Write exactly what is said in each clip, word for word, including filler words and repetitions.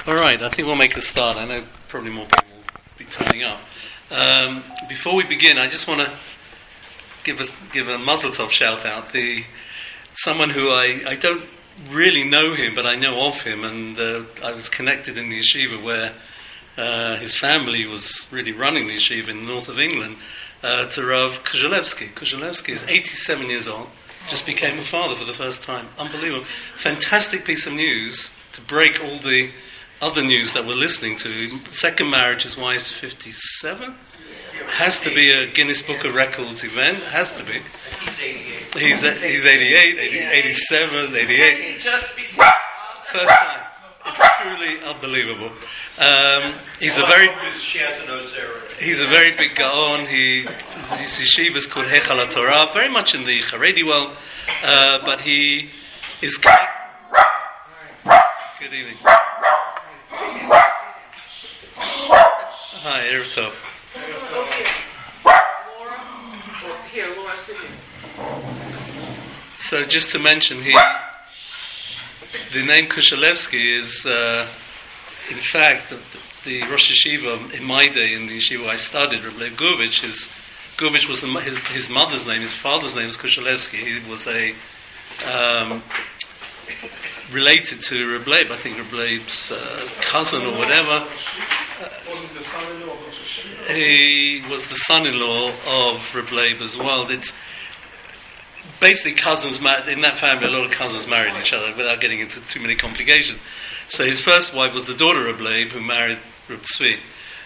All right, I think we'll make a start. I know probably more people will be turning up. Um, before we begin, I just want to give a give a Mazel Tov shout out. The someone who I, I don't really know him, but I know of him, and uh, I was connected in the yeshiva where uh, his family was really running the yeshiva in the north of England. Uh, to Rav Kozhelevsky. Kozhelevsky is eighty-seven years old. Just became a father for the first time. Unbelievable. Fantastic piece of news to break all the other news that we're listening to. Second marriage, his wife's fifty-seven. Has to be a Guinness Book of Records event. Has to be. He's eighty-eight. He's, he's eighty-eight, eighty, eighty-seven, eighty-eight. First time. It's truly unbelievable. Um, he's a very he's a very big gaon. He his yeshiva is called Heichal HaTorah, very much in the Haredi world, uh, but he is. Good evening. Hi, Erev Tov. So just to mention, he the name Kozhelevsky is, uh, in fact, the, the Rosh Yeshiva in my day, in the yeshiva I studied, Reb Leib Gurevich, his, Gurevich was the, his, his mother's name, his father's name was Kozhelevsky. He was a um, related to Reb Leib, I think Reb Leib's uh, cousin or whatever. Wasn't the son-in-law of Rosh Yeshiva? He was the son-in-law of Reb Leib as well. It's basically cousins, in that family, a lot of cousins married each other without getting into too many complications. So his first wife was the daughter of Leib, who married Reb Tzvi.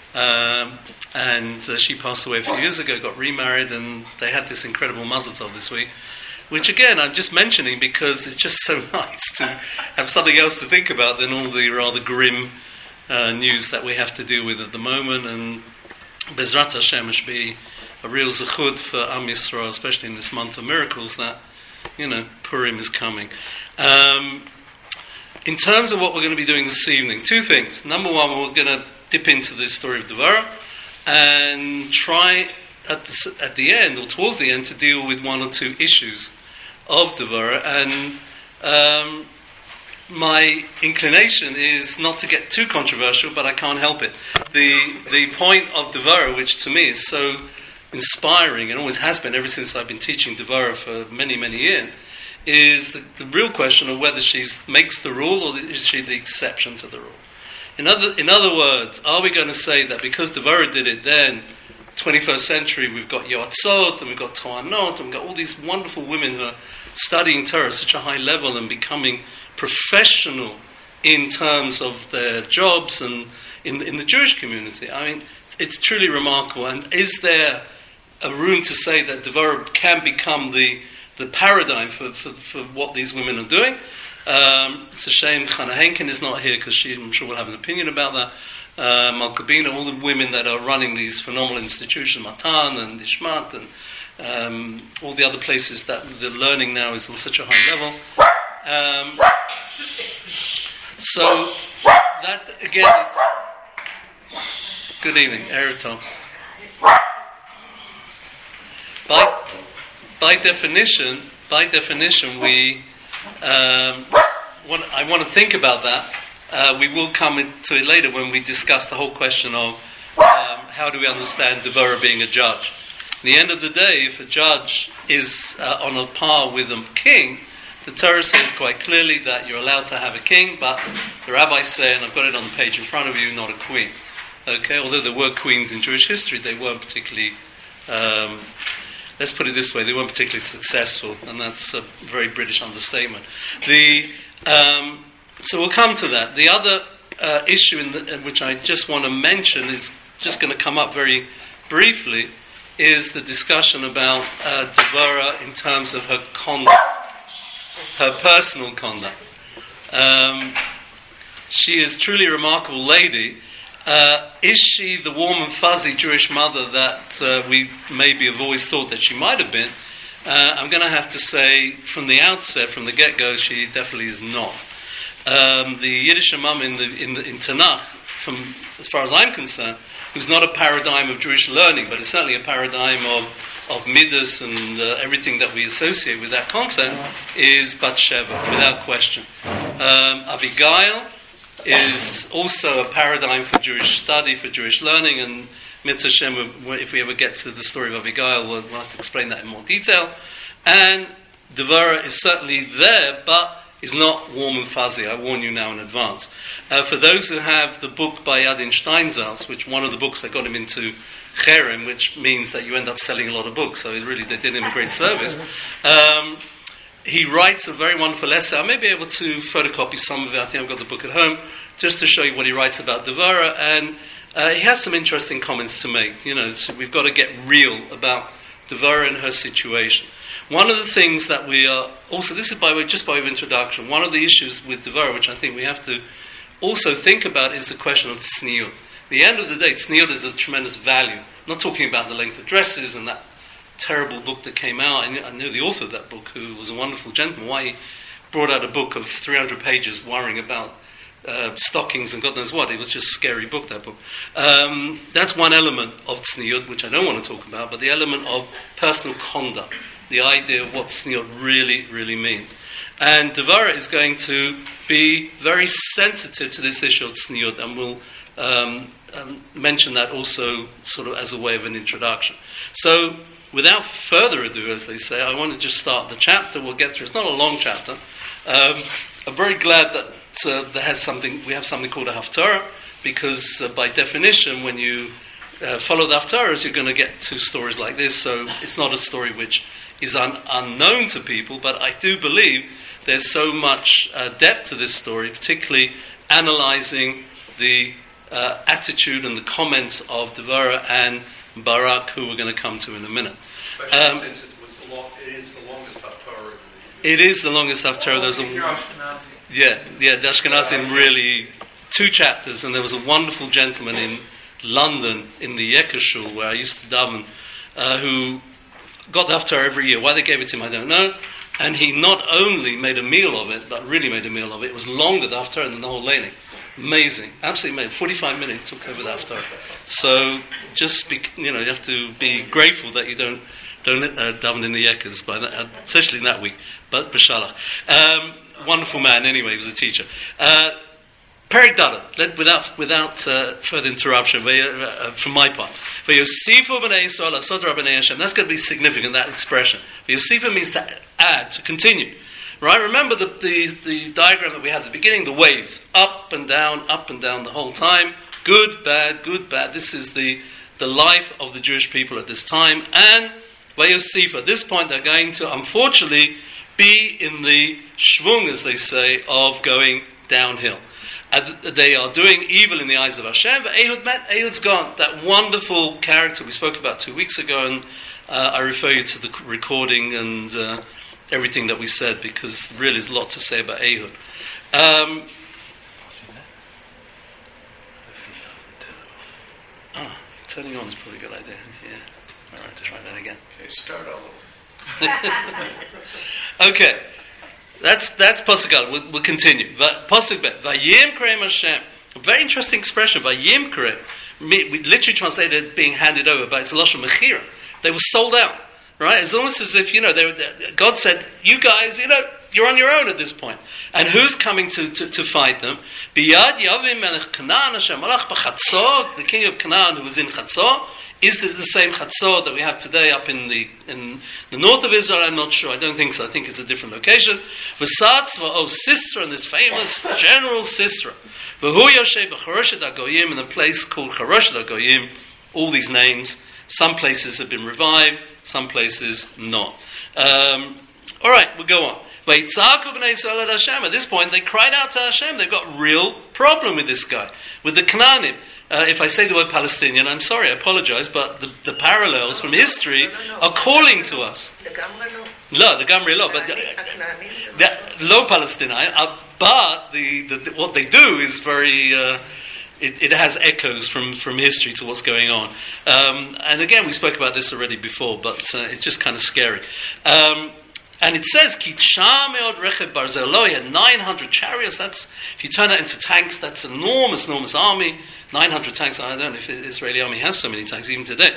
Um, and uh, she passed away a few years ago, got remarried, and they had this incredible Mazel Tov this week, which again, I'm just mentioning because it's just so nice to have something else to think about than all the rather grim uh, news that we have to deal with at the moment. And Bezrat Hashem should be a real zechut for Am Yisrael, especially in this month of miracles, that, you know, Purim is coming. Um, in terms of what we're going to be doing this evening, two things. Number one, we're going to dip into the story of Devorah and try at the, at the end, or towards the end, to deal with one or two issues of Devorah. And um, my inclination is not to get too controversial, but I can't help it. The, the point of Devorah, which to me is so inspiring, and always has been ever since I've been teaching Devorah for many, many years, is the, the real question of whether she makes the rule or is she the exception to the rule. In other, in other words, are we going to say that because Devorah did it then, twenty-first century, we've got Yoatzot, and we've got Toanot, and we've got all these wonderful women who are studying Torah at such a high level and becoming professional in terms of their jobs and in, in the Jewish community. I mean, it's truly remarkable. And is there a room to say that Devorah can become the the paradigm for, for, for what these women are doing? Um, it's a shame Chana Henkin is not here because she, I'm sure, will have an opinion about that. Uh, Malka Bina, all the women that are running these phenomenal institutions, Matan and Ishmat and um, all the other places that the learning now is on such a high level. Um, so that again is... Good evening, Erev Tov. By, by definition, by definition, we um, want, I want to think about that. Uh, we will come to it later when we discuss the whole question of um, how do we understand Devorah being a judge. At the end of the day, if a judge is uh, on a par with a king, the Torah says quite clearly that you're allowed to have a king, but the rabbis say, and I've got it on the page in front of you, not a queen. Okay, although there were queens in Jewish history, they weren't particularly, um, let's put it this way, they weren't particularly successful, and that's a very British understatement. The um, so we'll come to that. The other uh, issue in the, which I just want to mention is just going to come up very briefly, is the discussion about uh, Devorah in terms of her conduct, her personal conduct. Um, she is truly a remarkable lady. Uh, is she the warm and fuzzy Jewish mother that uh, we maybe have always thought that she might have been? Uh, I'm going to have to say from the outset, from the get-go, she definitely is not. Um, the Yiddish Imam in the, in the in Tanakh, from as far as I'm concerned, who's not a paradigm of Jewish learning, but it's certainly a paradigm of of midas and uh, everything that we associate with that concept, is Bathsheba, without question. Um, Abigail is also a paradigm for Jewish study, for Jewish learning, and Mitzvah Shem, if we ever get to the story of Abigail, we'll, we'll have to explain that in more detail. And Devara is certainly there, but is not warm and fuzzy. I warn you now in advance. Uh, for those who have the book by Adin Steinsaltz, which one of the books that got him into Cherem, which means that you end up selling a lot of books, so really they did him a great service. Um, he writes a very wonderful essay. I may be able to photocopy some of it. I think I've got the book at home, just to show you what he writes about Devara. And uh, he has some interesting comments to make. You know, so we've got to get real about Devara and her situation. One of the things that we are also, this is by way, just by way of introduction, one of the issues with Devara, which I think we have to also think about, is the question of tzniut. At the end of the day, tzniut is a tremendous value. I'm not talking about the length of dresses and that terrible book that came out. I knew, I knew the author of that book, who was a wonderful gentleman. Why he brought out a book of three hundred pages worrying about uh, stockings and God knows what. It was just a scary book, that book. Um, that's one element of tzniut, which I don't want to talk about, but the element of personal conduct. The idea of what tzniut really, really means. And Devara is going to be very sensitive to this issue of tzniut, and we'll um, um, mention that also sort of as a way of an introduction. So, without further ado, as they say, I want to just start the chapter. We'll get through. It's not a long chapter. Um, I'm very glad that uh, there has something. We have something called a haftarah, because uh, by definition, when you uh, follow the haftarahs, you're going to get two stories like this. So it's not a story which is un- unknown to people, but I do believe there's so much uh, depth to this story, particularly analysing the uh, attitude and the comments of Devara and Barak, who we're going to come to in a minute. Um, since it, was the long, it is the longest haftarah. It is the longest haftarah. There's a yeah, yeah. The Ashkenazim really two chapters, and there was a wonderful gentleman in London in the Yekashul where I used to daven, uh, who got the haftarah every year. Why they gave it to him, I don't know. And he not only made a meal of it, but really made a meal of it. It was longer, the haftarah, than the whole leining. Amazing. Absolutely amazing. forty-five minutes took over the haftarah. So just, be, you know, you have to be grateful that you don't don't uh, daven in the yekas, by that, uh, especially in that week. But b'shalach. Um, wonderful man, anyway, he was a teacher. Uh, Perek Dalet, without without uh, further interruption, uh, from my part. V'yosifu b'nei Yisrael asodra b'nei Hashem. That's going to be significant, that expression. V'yosifu means to add, to continue. Right? Remember the, the the diagram that we had at the beginning, the waves. Up and down, up and down the whole time. Good, bad, good, bad. This is the, the life of the Jewish people at this time. And V'yosifu, at this point, they're going to, unfortunately, be in the shvung, as they say, of going downhill. Uh, they are doing evil in the eyes of Hashem. But Ehud met, Ehud's gone. That wonderful character we spoke about two weeks ago, and uh, I refer you to the recording and uh, everything that we said, because really there's a lot to say about Ehud. Um, ah, turning on is probably a good idea. Yeah. All right, try that again. Okay, start all over. Okay. That's that's pasuk Aleph. We'll, we'll continue. Pasuk Bet. Vayim Krem Hashem. A very interesting expression. Vayim Krem. We literally translated it being handed over, but it's a lashon mechira. They were sold out. Right? It's almost as if, you know, they were, God said, "You guys, you know, you're on your own at this point." And who's coming to, to, to fight them? Biyad Yavim Melech Canaan Hashem Malach B'Chatzor, the king of Canaan who was in Chatzor. Is it the same Chatzor that we have today up in the in the north of Israel? I'm not sure. I don't think so. I think it's a different location. V'satz v'o Sisra, and this famous general Sisra. V'hu yoshe b'Charoshet HaGoyim, in a place called Charoshet HaGoyim. All these names. Some places have been revived. Some places not. Um, all right, we'll go on. At this point, they cried out to Hashem. They've got a real problem with this guy, with the Canaanim. Uh, if I say the word Palestinian, I'm sorry, I apologize, but the, the parallels from history no, no, no. are calling to us. No, the Gamri Lo, but the, the, Lo Palestinian. Uh, but the, the, the, what they do is very. Uh, It, it has echoes from, from history to what's going on. Um, and again, we spoke about this already before, but uh, it's just kind of scary. Um, and it says, Ki Meod Rechev Barzel Lo, he had nine hundred chariots. That's, if you turn that into tanks, that's an enormous, enormous army. nine hundred tanks. I don't know if the Israeli army has so many tanks, even today.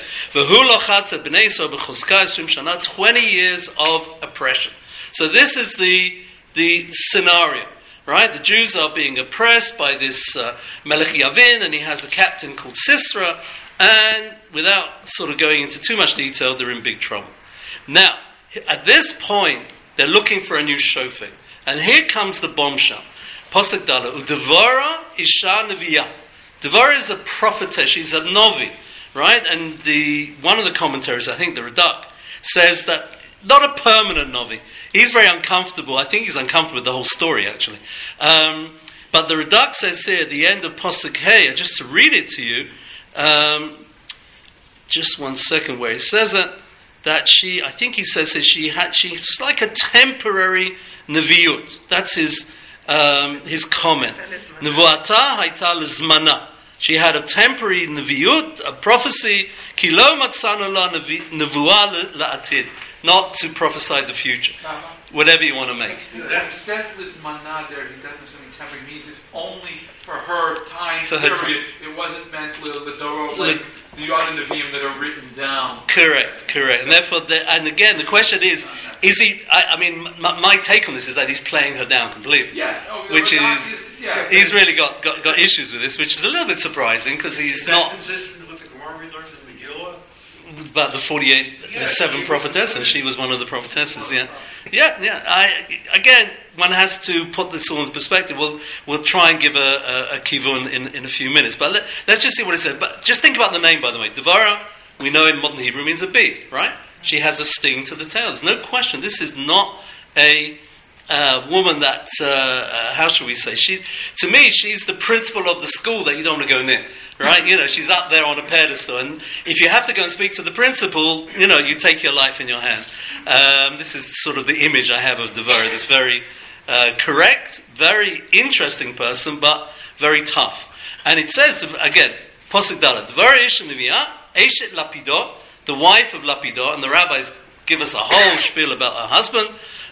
twenty years of oppression. So this is the, the scenario. right? The Jews are being oppressed by this uh, Melech Yavin, and he has a captain called Sisera, and without sort of going into too much detail, they're in big trouble. Now, at this point, they're looking for a new shofet. And here comes the bombshell. Pasuk Dala, Udevara Isha Neviya. Devara is a prophetess, she's a Novi, right? And the one of the commentaries, I think the Radak, says that not a permanent Novi. He's very uncomfortable. I think he's uncomfortable with the whole story, actually. Um, but the Radak says here at the end of Pasuk Hey, just to read it to you, um, just one second where he says it, that she, I think he says that she had, she's like a temporary Neviut. That's his um, his comment. Nevuata haita lezmana. She had a temporary Neviut, a prophecy, ki lo matzanu la nevuah la'atid, not to prophesy the future. Whatever you want to make. That says lezmana there, it doesn't necessarily temporary, means it's only for her time for her period. T- it wasn't meant l'doro, like the other Nevi'im that are written down. Correct, correct. And therefore, the, and again, the question is, is he, I, I mean, my, my take on this is that he's playing her down completely. Yeah. Oh, which is, is yeah, he's really got, got, got issues with this, which is a little bit surprising, because he's is not... that consistent with the Gemara we learned in Megillah? About the forty-eight, yeah, the seven prophetesses, she was one of the prophetesses, yeah. Yeah, yeah. I, again, one has to put this all into perspective. We'll, we'll try and give a, a, a kivun in, in a few minutes. But let, let's just see what it says. But just think about the name, by the way. Devara, we know in modern Hebrew, means a bee, right? She has a sting to the tail. There's no question. This is not a uh, woman that, uh, uh, how shall we say, she, to me, she's the principal of the school that you don't want to go near, right? You know, she's up there on a pedestal, and if you have to go and speak to the principal, you know, you take your life in your hand. Um, this is sort of the image I have of Devara, this very uh, correct, very interesting person, but very tough. And it says, again, Pasuk Dalet, Devara Ish Neviah, Eshet Lapido, the wife of Lapido, and the rabbis give us a whole spiel about her husband.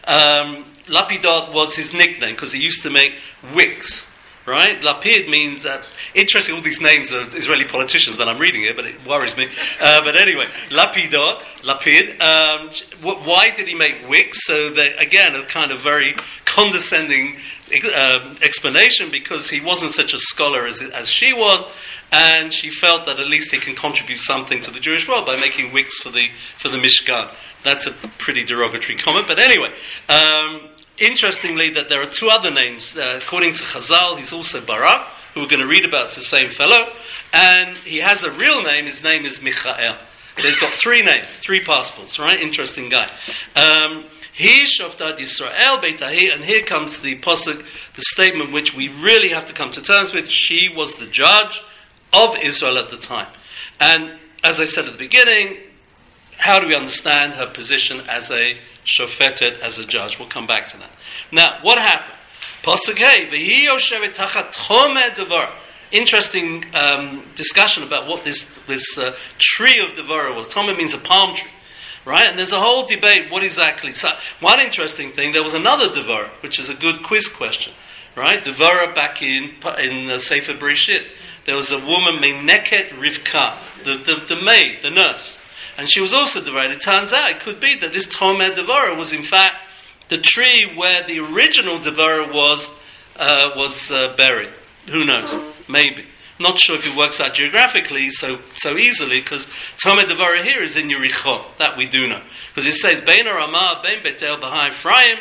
Um, Lapidot was his nickname because he used to make wicks, right? Lapid means, uh, interesting, all these names of Israeli politicians that I'm reading here, but it worries me. Uh, but anyway, Lapidot, Lapid. Um, why did he make wicks? So, they, again, a kind of very condescending uh, explanation, because he wasn't such a scholar as, as she was, and she felt that at least he can contribute something to the Jewish world by making wicks for the for the Mishkan. That's a pretty derogatory comment, but anyway. Um, interestingly, that there are two other names. Uh, according to Chazal, he's also Barak, who we're going to read about. It's the same fellow. And he has a real name. His name is Michael. So he's got three names, three passports, right? Interesting guy. Um, he Shoftat Yisrael Beitahi, and here comes the posuk, the statement which we really have to come to terms with. She was the judge of Israel at the time. And as I said at the beginning, how do we understand her position as a shofetet, as a judge? We'll come back to that. Now, what happened? Pasuk Hey, V'hi yoshevet tachat tomeh devar. Interesting um, discussion about what this this uh, tree of Devara was. Tomeh means a palm tree, right? And there's a whole debate what exactly. So one interesting thing, there was another Devara, which is a good quiz question, right? Devara back in in uh, Sefer Bereshit, there was a woman, Meneket Rivka, the, the the maid, the nurse. And she was also Devara. It turns out it could be that this Tomeh Devara was in fact the tree where the original Devara was uh, was uh, buried. Who knows? Maybe. Not sure if it works out geographically so so easily, because Tomeh Devara here is in Yericho. That we do know. Because it says, Bein Ramah, Bein Betel, B'ha Ephraim,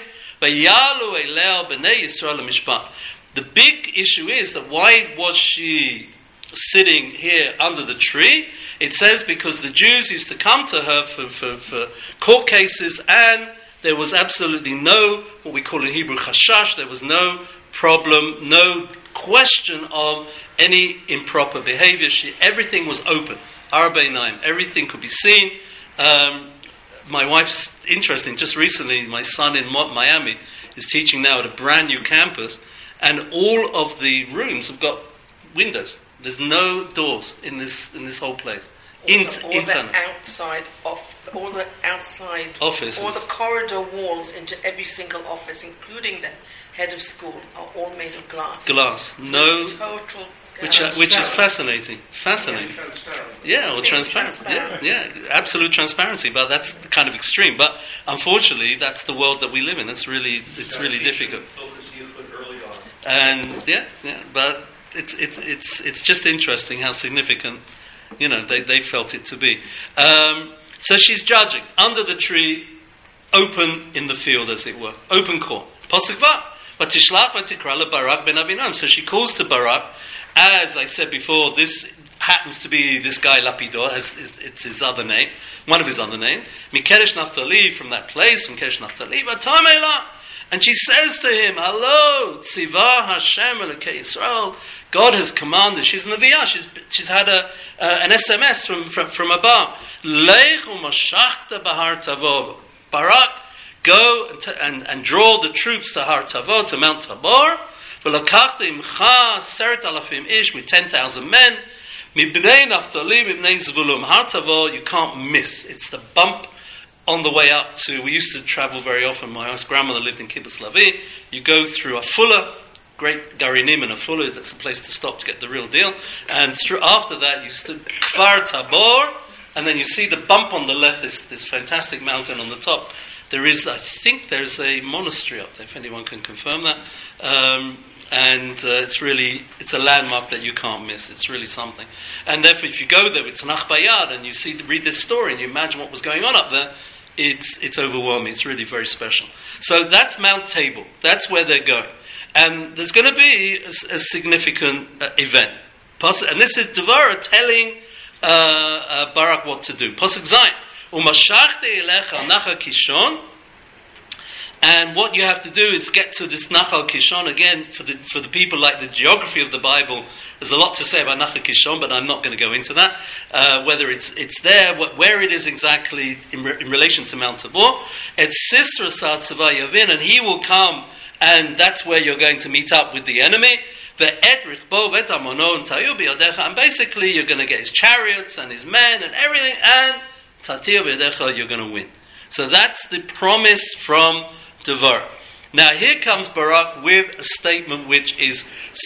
V'yalu Elel, B'nei Yisrael Mishpat. The big issue is that why was she sitting here under the tree? It says because the Jews used to come to her for, for, for court cases, and there was absolutely no, what we call in Hebrew, chashash, there was no problem, no question of any improper behavior. She, everything was open. Arbeinayim, everything could be seen. Um, my wife's interesting, just recently, my son in Miami is teaching now at a brand new campus, and all of the rooms have got windows. There's no doors in this in this whole place. All In, the, all internal. the outside off, all the outside Offices. all the corridor walls into every single office, including the head of school, are all made of glass. Glass. So No, it's total. which uh, which is fascinating. Fascinating. Transparent. Yeah, or It's transparent. transparent. Yeah, yeah, absolute transparency. But that's kind of extreme. But unfortunately, that's the world that we live in. It's really, it's really difficult. Focus Yichud early on. And yeah, yeah, but it's it's it's it's just interesting how significant, you know, they, they felt it to be. Um, so she's judging under the tree, open in the field, as it were, open court. Pasuk va, v'tishlach v'tikra leBarak ben Avinam. So she calls to Barak, as I said before. This happens to be this guy Lapidor, as it's his other name, one of his other names. Mikedesh Naphtali, from that place, from Kedesh Naphtali, v'tamela. And she says to him, hello, Tzivah Hashem Elokei Yisrael. God has commanded. She's an Neviah. She's she's had a uh, an S M S from from, from above. Lech u'mashachta b'har Tavor. Barak, go and, t- and and draw the troops to Har Tavor, to Mount Tabor. V'lakachta imcha seret alafim ish, with ten thousand men. Mibnei Naftali, mibnei Zvulun. Har Tavor, you can't miss. It's the bump on the way up to, we used to travel very often. My grandmother lived in Kibbutz Lavi. You go through Afula, great Garinim in Afula, that's a place to stop to get the real deal. And through after that, you stood Kfar Tabor, and then you see the bump on the left, this, this fantastic mountain on the top. There is, I think there's a monastery up there, if anyone can confirm that. Um, and uh, it's really, it's a landmark that you can't miss. It's really something. And therefore, if you go there with Tanakh Bayad, and you see, read this story, and you imagine what was going on up there, It's it's overwhelming. It's really very special. So that's Mount Tabor. That's where they're going. And there's going to be a, a significant uh, event. And this is Devorah telling uh, uh, Barak what to do. Pasuk Zayin. Umashachti elecha nachal Kishon. And what you have to do is get to this Nachal Kishon. Again, for the for the people like the geography of the Bible, there's a lot to say about Nachal Kishon, but I'm not going to go into that. Uh, whether it's it's there, what, where it is exactly in, re, in relation to Mount Tabor. It's Sisra Satzava Yavin, and he will come, and that's where you're going to meet up with the enemy. And basically, you're going to get his chariots and his men and everything, and Tatir B'yadecha, you're going to win. So that's the promise from Devorah. Now here comes Barak with a statement which is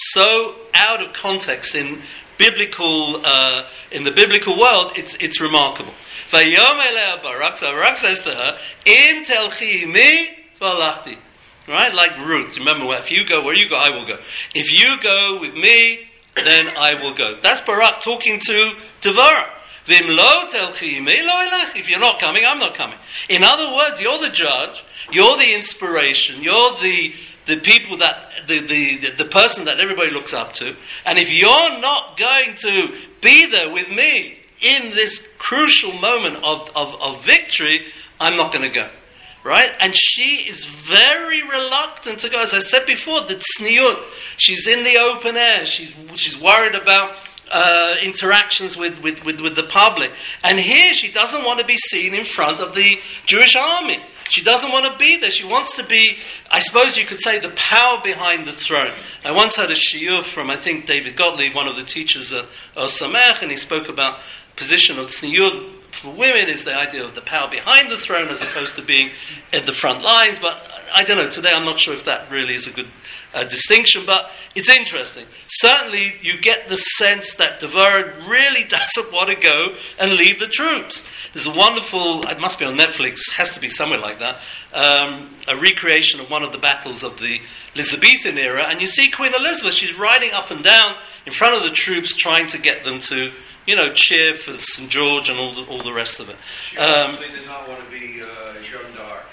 so out of context in biblical uh, in the biblical world. It's it's remarkable. Vayom eleh Barak. So Barak says to her, "In telchi mi v'alachti." Right, like Ruth. Remember, if you go where you go, I will go. If you go with me, then I will go. That's Barak talking to Devorah. Vim lo telchi mi lo elach. If you're not coming, I'm not coming. In other words, you're the judge. You're the inspiration. You're the the people that the, the the person that everybody looks up to. And if you're not going to be there with me in this crucial moment of of, of victory, I'm not going to go. Right? And she is very reluctant to go. As I said before, the tzniut. She's in the open air. She's she's worried about Uh, interactions with, with, with, with the public. And here she doesn't want to be seen in front of the Jewish army. She doesn't want to be there. She wants to be, I suppose you could say, the power behind the throne. I once heard a shiur from, I think, David Gottlieb, one of the teachers at Or Samech, and he spoke about position of tzniut for women is the idea of the power behind the throne as opposed to being at the front lines. But I don't know, today I'm not sure if that really is a good uh, distinction, but it's interesting. Certainly you get the sense that Devorah really doesn't want to go and lead the troops. There's a wonderful, it must be on Netflix, has to be somewhere like that, um, a recreation of one of the battles of the Elizabethan era, and you see Queen Elizabeth, she's riding up and down in front of the troops trying to get them to, you know, cheer for Saint George and all the, all the rest of it. She um, obviously did not want to be uh, Jeanne d'Arc.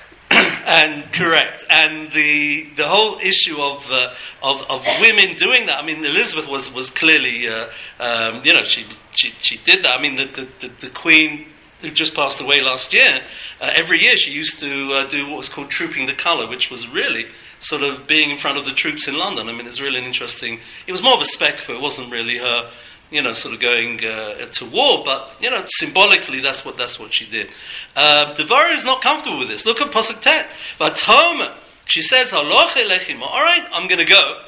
And correct, and the the whole issue of uh, of of women doing that. I mean, Elizabeth was was clearly, uh, um, you know, she she she did that. I mean, the the, the, the Queen who just passed away last year, uh, every year she used to uh, do what was called Trooping the Colour, which was really sort of being in front of the troops in London. I mean, it's really an interesting. It was more of a spectacle. It wasn't really her, you know, sort of going uh, to war, but you know, symbolically, that's what that's what she did. Uh, Devorah is not comfortable with this. Look at Pasuk Tet. Vatoma, she says, "Haloch elechim." All right, I'm going to go.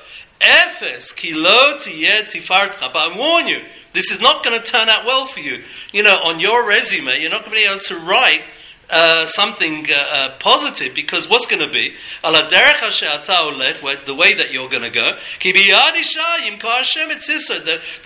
Efes kilo tiyeh tifartcha. But I warn you, this is not going to turn out well for you. You know, on your resume, you're not going to be able to write Uh, something uh, uh, positive, because what's going to be ala derech she'ata olech, the way that you're going to go, ki biyad isha yimkar Hashem et Sisera.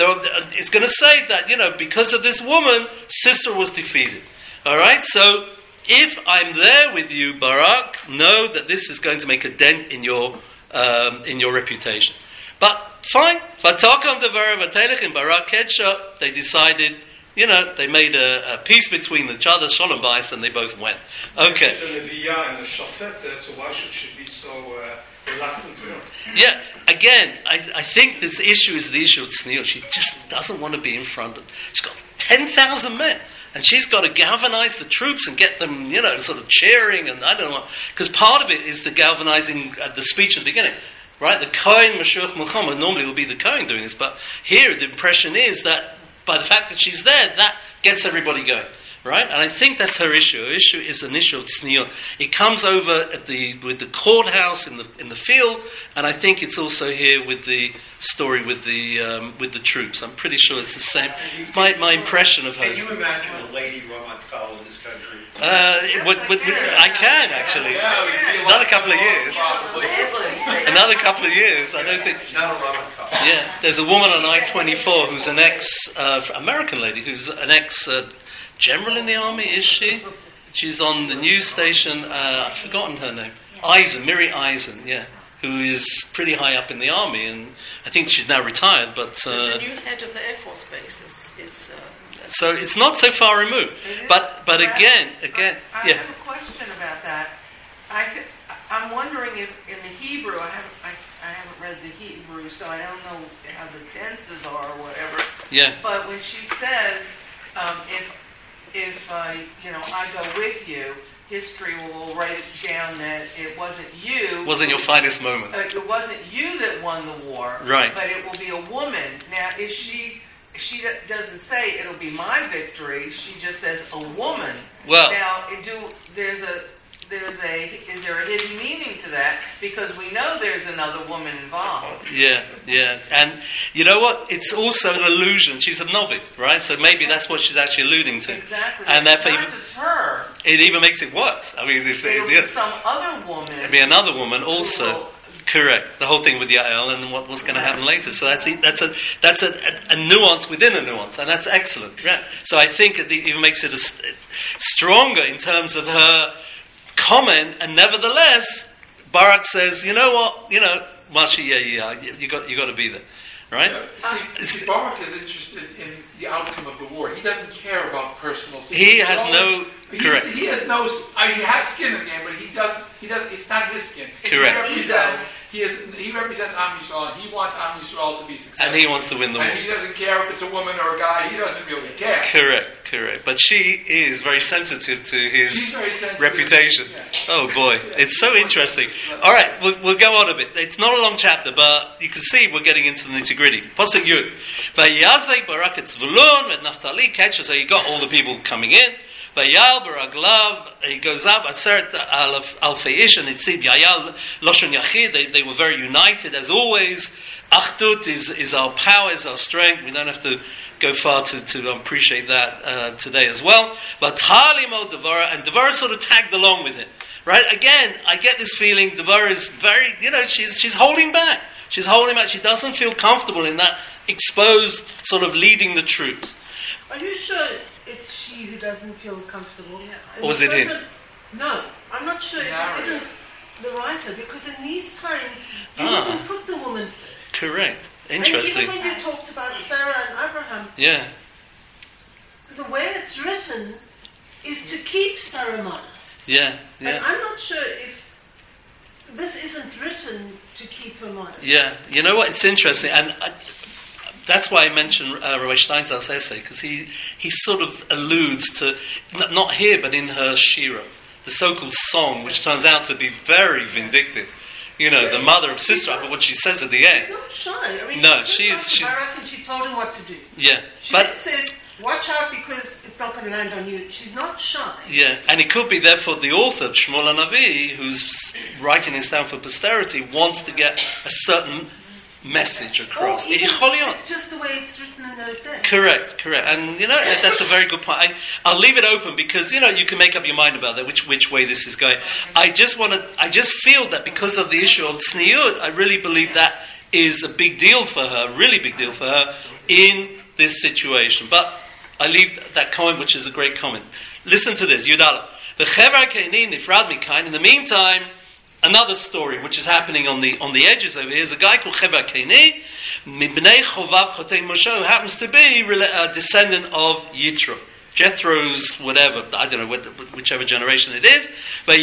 It's going to say that, you know, because of this woman, Sisera was defeated. All right, so if I'm there with you, Barak, know that this is going to make a dent in your um, in your reputation. But fine. V'takam devara v'telech in Barak Kedsha. They decided, you know, they made a, a peace between each other, Shalom Bayis, and they both went. Okay. She's a Neviah and a Shafet, so why should she be so uh, reluctant to her? Yeah, again, I, I think this issue is the issue of Tzniut. She just doesn't want to be in front of... She's got ten thousand men, and she's got to galvanize the troops and get them, you know, sort of cheering, and I don't know. Because part of it is the galvanizing, uh, the speech at the beginning. Right? The Kohen Mashiach Muhammad normally will be the Kohen doing this, but here the impression is that by the fact that she's there, that gets everybody going. Right? And I think that's her issue. Her issue is an issue of tzniut. It comes over at the with the courthouse in the in the field, and I think it's also here with the story with the um, with the troops. I'm pretty sure it's the same. It's my my impression of her. Can you imagine a lady Ramatkal in this country? Uh, what, what, what, I can actually. Another couple of years. Another couple of years. I don't think. Not a Ramatkal. Yeah, there's a woman on I twenty-four who's an ex uh, American lady who's an ex. Uh, General in the army, is she? She's on the news station, uh, I've forgotten her name. Eisen, Miri Eisen, yeah. Who is pretty high up in the army, and I think she's now retired, but... Uh, the new head of the Air Force Base is... is uh, so it's not so far removed. But but again, again, I, I yeah. have a question about that. I could, I'm wondering if in the Hebrew, I haven't, I, I haven't read the Hebrew, so I don't know how the tenses are or whatever. Yeah. But when she says, um, if... If, uh, you know, I go with you, history will write down that it wasn't you. Wasn't your finest moment. Uh, it wasn't you that won the war. Right. But it will be a woman. Now, is she... She doesn't say it'll be my victory. She just says a woman. Well... Now, do there's a... There's a is there a hidden meaning to that? Because we know there's another woman involved. Yeah, yeah, and you know what? It's also an illusion. She's a Novik, right? So maybe that's what she's actually alluding to. Exactly. And it's not even, just her. It even makes it worse. I mean, if it'll it, be some other woman. It'll be another woman also. Will, Correct. The whole thing with Yael and what, what's going to happen later. So that's a, that's a that's a, a, a nuance within a nuance, and that's excellent. Yeah. So I think it even makes it a, stronger in terms of her comment, and nevertheless, Barak says, "You know what? You know, Mashi, yeah, yeah, you, you got you got to be there, right?" Yeah, see, see, Barak is interested in the outcome of the war. He doesn't care about personal. He has no. He, correct. He has no. I mean, he has skin in the game, but he doesn't. He doesn't. It's not his skin. Correct. He represents. He is. He represents Am Yisrael, and he wants Am Yisrael to be successful. And he wants to win the war. And he doesn't care if it's a woman or a guy. He doesn't really care. Correct. Correct. But she is very sensitive to his She's very sensitive. reputation. Yeah. Oh boy, yeah. It's so interesting. All right, we'll, we'll go on a bit. It's not a long chapter, but you can see we're getting into the nitty gritty. Pasuk Yud. Vayazei Barak et Zvulun et Naftali Ketcha. So you got all the people coming in. Vayal Baraglav, he goes up, Aseret Alfei Ish, and Itzib Yayal Loshon Yachid, they, they were very united as always. Achdut is, is our power, is our strength. We don't have to go far to, to appreciate that uh, today as well. Vatalimo Devara, and Devara sort of tagged along with it. Right? Again, I get this feeling Devara is very, you know, she's she's holding back. She's holding back. She doesn't feel comfortable in that exposed sort of leading the troops. Are you sure it's she who doesn't feel comfortable? Yeah. Or was it him? No, I'm not sure. It No. isn't the writer, because in these times you Ah. didn't put the woman first. Correct. And Interesting. even when you talked about Sarah and Abraham, Yeah. the way it's written is to keep Sarah modest. Yeah. And Yeah. I'm not sure if this isn't written to keep her modest. Yeah. You know what? It's interesting. And I, that's why I mentioned uh, Rabbi Steinsaltz's essay, because he, he sort of alludes to, n- not here, but in her Shira, the so-called song, which turns out to be very vindictive. You know, the mother of Sisera, but what she says at the She's end. not shy. I mean, No, she she just is- went to she's- Barak and she told him what to do. Yeah. She But then says, watch out because it's not going to land on you. She's not shy. yeah, and it could be therefore the author, Shmuel HaNavi, who's writing this down for posterity, wants to get a certain message across. Or even, יכול להיות. it's just the way it's written in those days. Correct, correct. And, you know, that's a very good point. I, I'll leave it open because, you know, you can make up your mind about that, which which way this is going. I just want to, I just feel that because of the issue of tzniut, I really believe that is a big deal for her, really big deal for her in this situation. But I leave that comment, which is a great comment. Listen to this, Yudala. In the meantime, another story which is happening on the on the edges over here is a guy called Cheva Keni, Mibnei Chovav Chotei Moshe, who happens to be a descendant of Yitro. Jethro's whatever, I don't know, whichever generation it is. And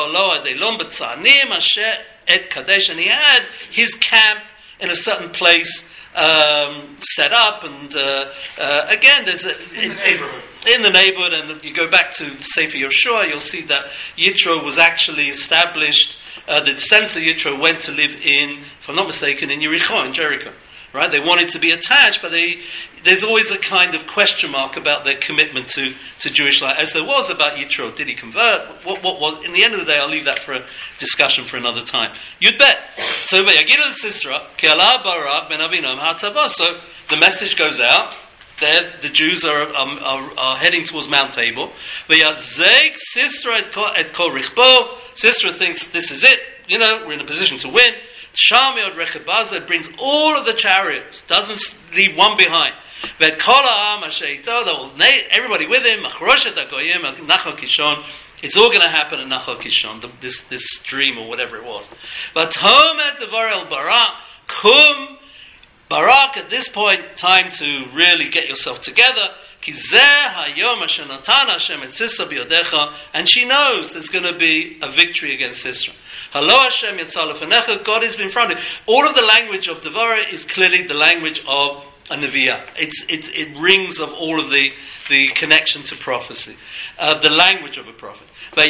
he had his camp in a certain place um, set up, and uh, uh, again, there's a, in, in, the neighborhood. in the neighborhood, and you go back to Sefer Yoshua, you'll see that Yitro was actually established. Uh, the descendants of Yitro went to live in, if I'm not mistaken, in Yericho, in Jericho. Right? They wanted to be attached, but they, there's always a kind of question mark about their commitment to, to Jewish life, as there was about Yitro. Did he convert? What, what was? In the end of the day, I'll leave that for a discussion for another time. You'd bet. So, so the message goes out. There, the Jews are, um, are, are heading towards Mount Tabor. Sisera thinks this is it. You know, we're in a position to win. Shamiod Rechabaza brings all of the chariots, doesn't leave one behind. Everybody with him. It's all going to happen at Nachal Kishon, this this stream or whatever it was. But Barak, Kum Barak, at this point, time to really get yourself together. And she knows there's going to be a victory against Sisera. Hello Hashem Yatzalef, God has been in front of you. All of the language of Devorah is clearly the language of a Nevi'ah. It's, it, it rings of all of the, the connection to prophecy. Uh, the language of a prophet.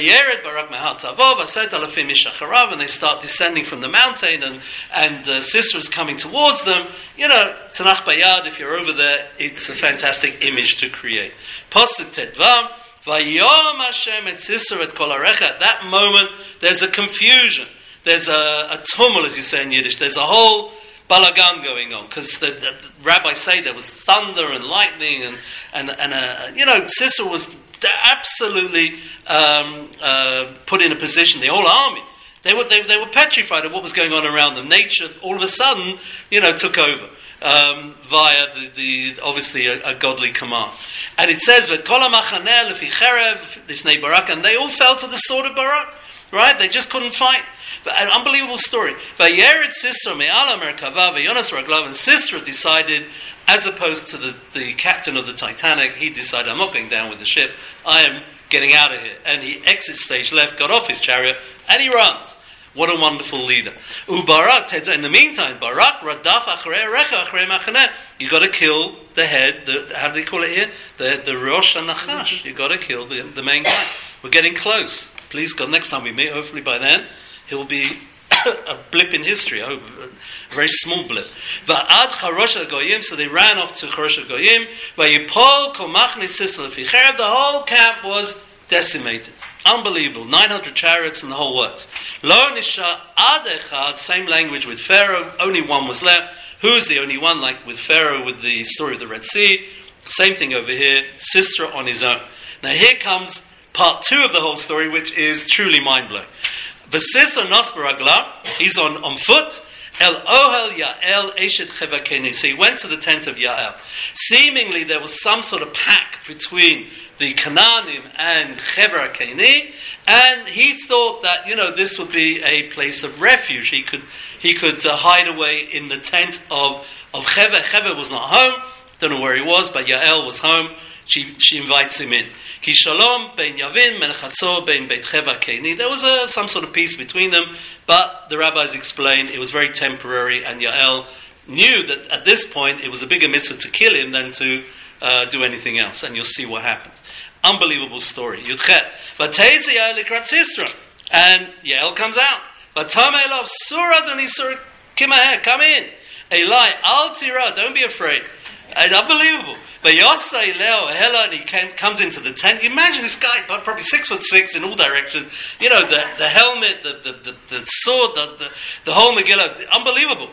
And they start descending from the mountain, and, and uh, Sisera is coming towards them. You know, Tanakh Bayad, if you're over there, it's a fantastic image to create. Pasuk Tedvam, Vayom Hashem et Sisera et kol harecha. At that moment, there's a confusion. There's a, a tumult, as you say in Yiddish. There's a whole balagan going on, because the, the, the rabbis say there was thunder and lightning, and and and uh, you know, Sisera was absolutely um, uh, put in a position. The whole army, they were they, they were petrified of what was going on around them. Nature, all of a sudden, you know, took over um, via the, the obviously a, a godly command. And it says that kol hamachaneh lefi cherev lifnei Barak, and they all fell to the sword of Barak. Right? They just couldn't fight. An unbelievable story. Vayered Sisera me'ala merkava ve'yonas raglav, and Sisera decided, as opposed to the, the captain of the Titanic, he decided, I'm not going down with the ship, I am getting out of here. And he exits stage left, got off his chariot, and he runs. What a wonderful leader. Ubarak, in the meantime, Barak radaf achrei recha achrei machaneh. You got to kill the head, the, how do they call it here? The, the Rosh HaNachash. You got to kill the, the main guy. We're getting close. Please God, next time we meet, hopefully by then, he'll be a blip in history. I hope, a very small blip. Va'ad Charosh HaGoyim, so they ran off to Charosh HaGoyim. Va'yipol kol machne Sisera lefi cherev, the whole camp was decimated. Unbelievable. nine hundred chariots and the whole works. Lo nisha ad echad, same language with Pharaoh, only one was left. Who is the only one? Like with Pharaoh, with the story of the Red Sea. Same thing over here, Sisera on his own. Now here comes part two of the whole story, which is truly mind-blowing. V'sisera nos baragla, he's on, on foot. El ohel Yael eshet Cheva Keni. So he went to the tent of Yael. Seemingly there was some sort of pact between the Canaanim and Cheva Keni, and he thought that, you know, this would be a place of refuge. He could he could uh, hide away in the tent of of Cheva. Cheva was not home. Don't know where he was, but Yael was home. She she invites him in. Ki shalom bein Yavin menchatzor bein Beit Cheva Keni. There was a, some sort of peace between them, but the rabbis explained it was very temporary, and Yael knew that at this point it was a bigger mitzvah to kill him than to uh, do anything else, and you'll see what happens. Unbelievable story. Yudchet. V'teiz Yael likrat Sisera, and Yael comes out. V'tam Elov Surah Adoni Surah Kimaher, come in. Eli al tira, don't be afraid. It's unbelievable. But Yosei Leo Hela, and he came, comes into the tent. You imagine this guy, probably six foot six in all directions. You know, the, the helmet, the, the, the, the sword, the, the, the whole Megillah. Unbelievable.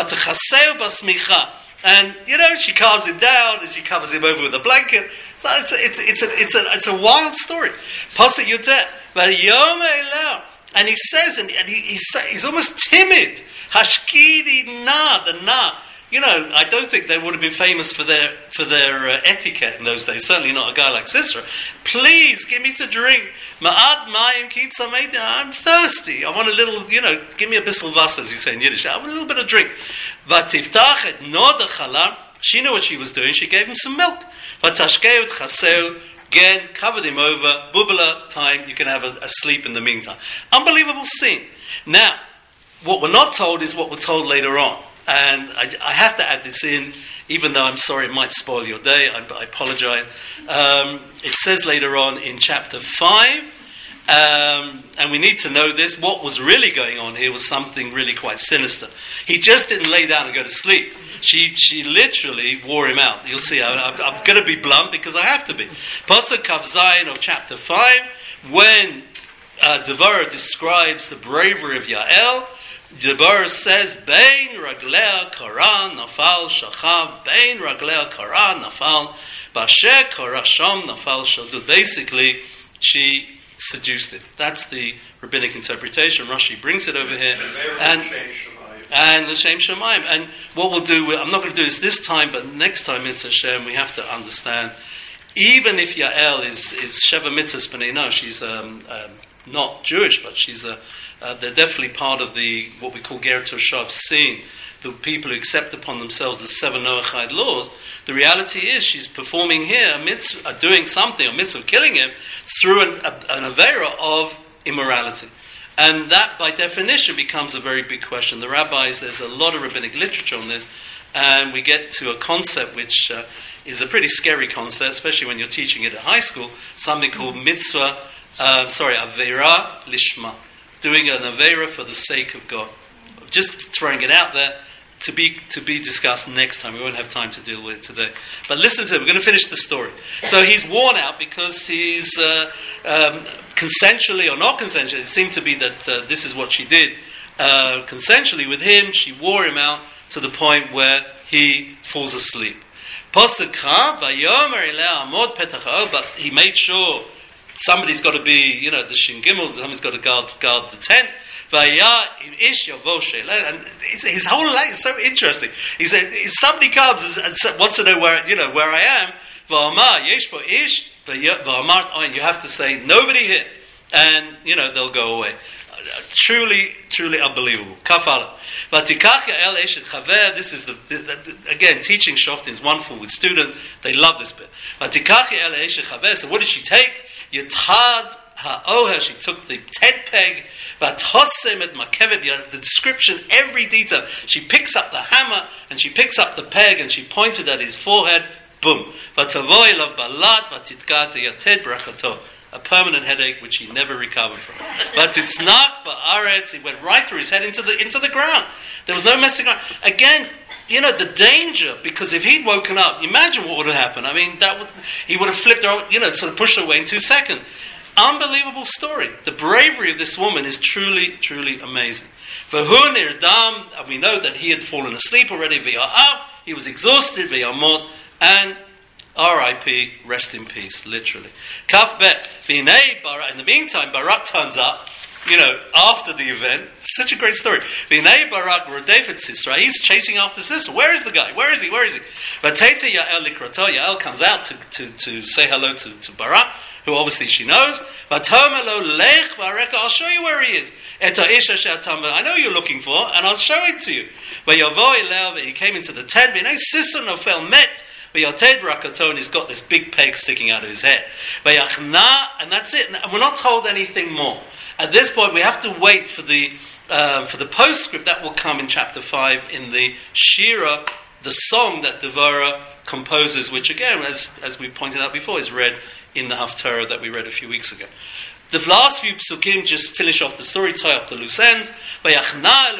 And, you know, she calms him down and she covers him over with a blanket. So it's a, it's, it's a, it's a, it's a wild story. Pasuk Yutet. And he says, and he, he's, he's almost timid. Hashkidi na, the na. you know, I don't think they would have been famous for their for their uh, etiquette in those days. Certainly not a guy like Sisera. Please give me to drink. Ma'ad mayim ki tzameti. I'm thirsty. I want a little, you know, give me a bissel Wasser, as you say in Yiddish. I want a little bit of drink. Vatiftach et noda chala. She knew what she was doing. She gave him some milk. Vatashkeu chaseu. Again, covered him over. Bubala time. You can have a, a sleep in the meantime. Unbelievable scene. Now, what we're not told is what we're told later on. And I, I have to add this in, even though I'm sorry it might spoil your day. I, I apologize. Um, it says later on in chapter five, um, and we need to know this, what was really going on here was something really quite sinister. He just didn't lay down and go to sleep. She she literally wore him out. You'll see, I, I'm, I'm going to be blunt because I have to be. Pasuk Kav Zayin of chapter five, when uh, Devorah describes the bravery of Yael, Deborah says, Bein raglea kara nafal shachav, Bein raglea kara nafal, Basher kara sham nafal shadud. Basically, she seduced him. That's the rabbinic interpretation. Rashi brings it over here. And and the Shem Shemayim. And what we'll do, I'm not going to do this this time, but next time it's Hashem, we have to understand, even if Yael is, is Sheva Mitzvahs B'nai No, she's um, um, not Jewish, but she's a Uh, they're definitely part of the what we call Ger Toshav scene, the people who accept upon themselves the seven Noachide laws. The reality is she's performing here a mitzvah, uh, doing something, a mitzvah of killing him, through an, a, an avera of immorality. And that, by definition, becomes a very big question. The rabbis, there's a lot of rabbinic literature on this, and we get to a concept which uh, is a pretty scary concept, especially when you're teaching it at high school, something called mitzvah, uh, sorry, avera lishma. Doing an avera for the sake of God. Just throwing it out there to be to be discussed next time. We won't have time to deal with it today. But listen to it. We're going to finish the story. So he's worn out because he's uh, um, consensually or not consensually. It seemed to be that uh, this is what she did. Uh, consensually with him, she wore him out to the point where he falls asleep. But he made sure somebody's got to be, you know, the Shin Gimel, somebody's got to guard, guard the tent. And his whole life is so interesting. He said, if somebody comes and wants to know where, you know, where I am, you have to say, nobody here. And, you know, they'll go away. Truly, truly unbelievable. Kafala. This is the, the, the again, teaching Shoftim is wonderful with students. They love this bit. So what did she take? Yitchad ha'oher, she took the tent peg, v'atosem et makevet, the description, every detail. She picks up the hammer, and she picks up the peg, and she points it at his forehead, boom. V'tavoy elav balat, v'titgat yated brakato, a permanent headache which he never recovered from. But it's not ba'aretz, he went right through his head into the into the ground. There was no messing around. Again, you know, the danger, because if he'd woken up, imagine what would have happened. I mean, that would, he would have flipped her, you know, sort of pushed her away in two seconds. Unbelievable story. The bravery of this woman is truly, truly amazing. V'hu nirdam, and we know that he had fallen asleep already, v'ya'av, he was exhausted, v'yamot, and R I P, rest in peace, literally. Kaf bet, v'nei Barak, in the meantime, Barak turns up, you know, after the event. Such a great story. V'nei Barak rodefet Sisera. He's chasing after Sisera. Where is the guy? Where is he? Where is he? V'teitze Yael likrato. Yael comes out to, to, to say hello to, to Barak, who obviously she knows. V'tomelo lech v'areka. I'll show you where he is. Et ha'isha she'atam. I know you're looking for, and I'll show it to you. V'yavo eleh. He came into the tent. V'nei Sisera nofel met. V'yated brakato. And he's got this big peg sticking out of his head. V'yachna. And that's it. And we're not told anything more. At this point, we have to wait for the uh, for the postscript that will come in chapter five in the Shira, the song that Devorah composes, which again, as as we pointed out before, is read in the Haftarah that we read a few weeks ago. The last few psukim just finish off the story, tie up the loose ends. At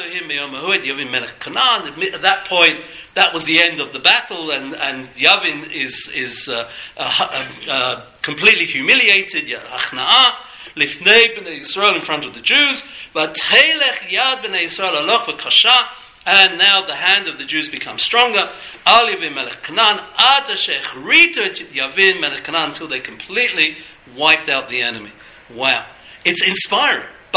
that point, that was the end of the battle, and, and Yavin is is uh, uh, uh, completely humiliated. Lifnei b'nei Yisrael, in front of the Jews, v'thelech yad b'nei Yisrael aloch v'kasha, and now the hand of the Jews becomes stronger. Al Yavin melech Canaan, ad shechritu et Yavin melech Canaan, until they completely wiped out the enemy. Wow, it's inspiring. But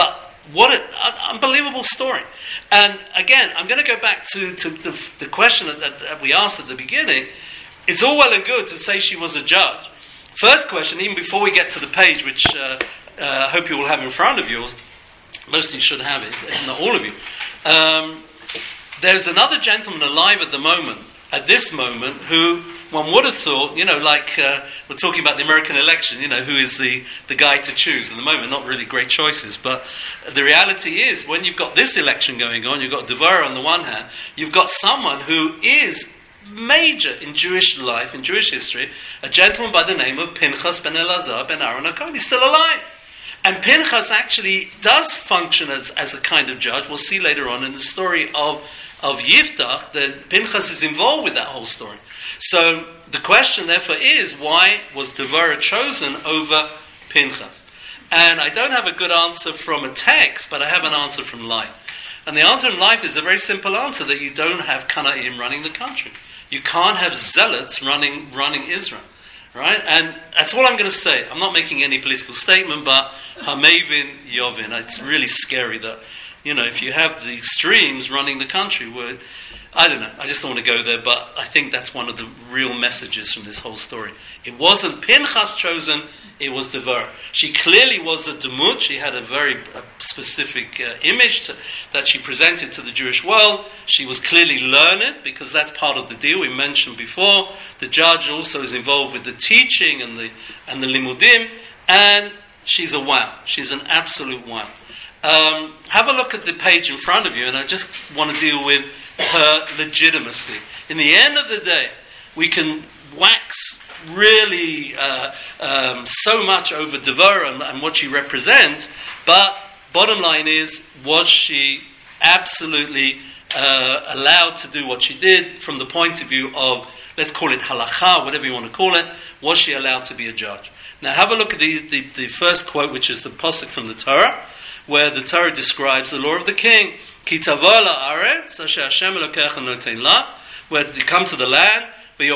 what an unbelievable story. And again, I'm going to go back to, to the, the question that, that we asked at the beginning. It's all well and good to say she was a judge. First question, even before we get to the page, which uh, uh, I hope you will have in front of you, most of you should have it, if not all of you. Um, there's another gentleman alive at the moment, at this moment, who one would have thought, you know, like uh, we're talking about the American election, you know, who is the, the guy to choose at the moment? Not really great choices, but the reality is, when you've got this election going on, you've got Devorah on the one hand, you've got someone who is major in Jewish life, in Jewish history, a gentleman by the name of Pinchas ben Elazar ben Aaron HaKohen. He's still alive. And Pinchas actually does function as, as a kind of judge. We'll see later on in the story of, of Yiftach that Pinchas is involved with that whole story. So the question therefore is, why was Devorah chosen over Pinchas? And I don't have a good answer from a text, but I have an answer from life. And the answer in life is a very simple answer, that you don't have Kana'im running the country. You can't have zealots running running Israel. Right? And that's all I'm going to say. I'm not making any political statement, but Hamavin Yovin. It's really scary that, you know, if you have the extremes running the country, where, I don't know, I just don't want to go there, but I think that's one of the real messages from this whole story. It wasn't Pinchas chosen, it was Devorah. She clearly was a demut. She had a very uh, specific uh, image to, that she presented to the Jewish world. She was clearly learned, because that's part of the deal we mentioned before. The judge also is involved with the teaching and the and the limudim, and she's a wow. She's an absolute wow. Um, have a look at the page in front of you, and I just want to deal with her legitimacy. In the end of the day, we can wax really uh, um, so much over Devorah and, and what she represents, but bottom line is, was she absolutely uh, allowed to do what she did from the point of view of, let's call it halakha, whatever you want to call it? Was she allowed to be a judge? Now have a look at the, the, the first quote, which is the pasuk from the Torah, where the Torah describes the law of the king. Ki tavah la'aretz asher Hashem Elokecha noten la, where you come to the land, you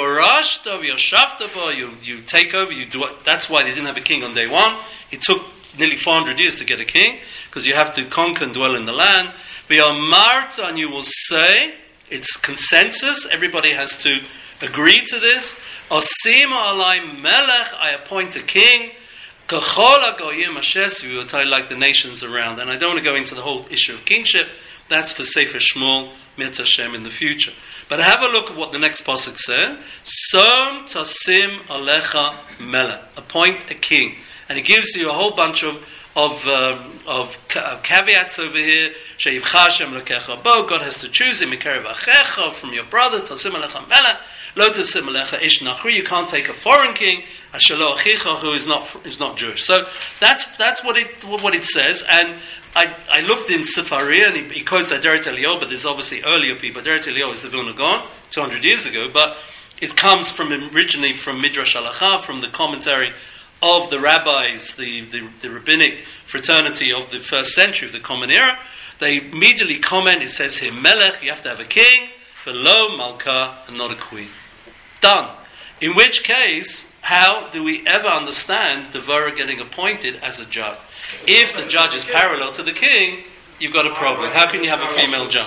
you take over, you do it. That's why they didn't have a king on day one. It took nearly four hundred years to get a king, because you have to conquer and dwell in the land. And you will say, it's consensus, everybody has to agree to this. Osima alai melech, I appoint a king. Kachol hagoyim asher like the nations around. And I don't want to go into the whole issue of kingship. That's for Sefer Shmuel, Mitzvah Hashem in the future. But have a look at what the next pasuk says. Som tasim alecha melech. Appoint a king. And it gives you a whole bunch of of um, of ca- caveats over here. Sheivcha Hashem Elokecha bo. God has to choose him. Mikarev achecha, from your brother. Tasim alecha melech. Lo tasim alecha ish nachri. You can't take a foreign king. Ashelo achicha, who is not is not Jewish. So that's that's what it what it says. And I, I looked in Sefaria, and he, he quotes Aderet Eliyahu, but there's obviously earlier people. Aderet Eliyahu is the Vilna Gaon, two hundred years ago, but it comes from originally from Midrash Halacha, from the commentary of the rabbis, the, the, the rabbinic fraternity of the first century, of the Common Era. They immediately comment, it says here, Melech, you have to have a king, Velo Malka, and not a queen. Done. In which case, how do we ever understand Devorah getting appointed as a judge? If the judge is parallel to the king, you've got a problem. How can you have a female judge?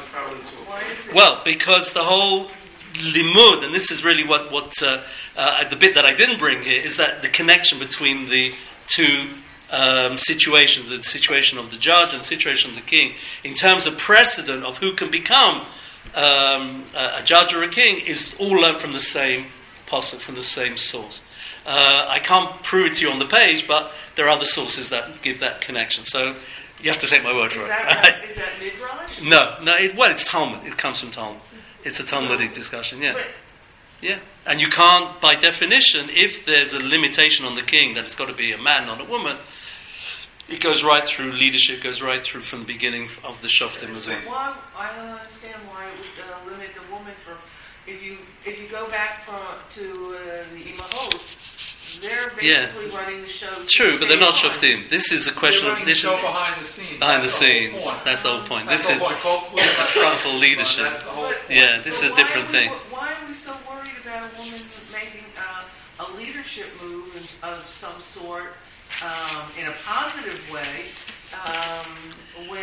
Well, because the whole limud, and this is really what, what uh, uh, the bit that I didn't bring here, is that the connection between the two um, situations, the situation of the judge and the situation of the king, in terms of precedent of who can become um, a, a judge or a king, is all learned from the same pasuk, from the same source. Uh, I can't prove it to you on the page, but there are other sources that give that connection. So you have to take my word for it. That, is that Midrash? No, no. It, well, it's Talmud. It comes from Talmud. It's a Talmudic discussion. Yeah, yeah. And you can't, by definition, if there's a limitation on the king that it's got to be a man, not a woman, it goes right through leadership. Goes right through from the beginning of the Shoftim as well. Why, I don't understand why it would uh, limit the woman from. If you if you go back from to uh, the Imahot, they're basically yeah. running the show. True, but they're not shoftim. This is a question they're of this the show behind the scenes. Behind that's the scenes. The that's the whole point. That's this the is whole point. this is frontal leadership. That's the whole yeah, this is a different we, thing. Why are we so worried about a woman making uh, a leadership move of some sort um, in a positive way um, when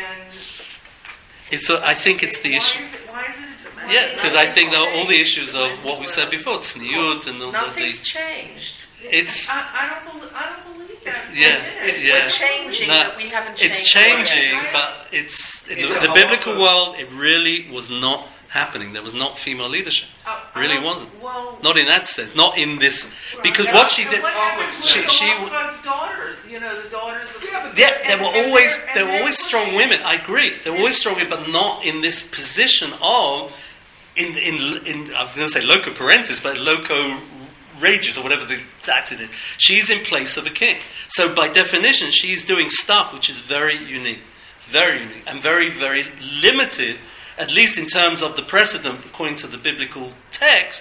It's a, I think it's the why issue. Is it, why is it? Why Yeah, is it because I think nothing's there are all the changed? issues of what we said before, tzniut and all the, Nothing's the changed. it's I, I don't believe. I don't believe that. yeah, It is. yeah. We're changing, No, but we haven't changed. it's changing, yet. but it's in It's the, a the biblical halacha. world. It really was not happening. There was not female leadership. I- I Really don't- wasn't. Well, Not in that sense. Not in this. Because and what she and did, What happens with she the she. Lawford's daughter? You know, the daughters of. Yeah, but Yeah, and- there were and always they're- and there were they're always strong pushing- women. I agree. There were always strong women, but not in this position of in in in. I was going to say loco parentis, but loco rages or whatever the acted is. She's in place of a king. So by definition, she's doing stuff which is very unique, very unique, and very very limited, at least in terms of the precedent, according to the biblical text,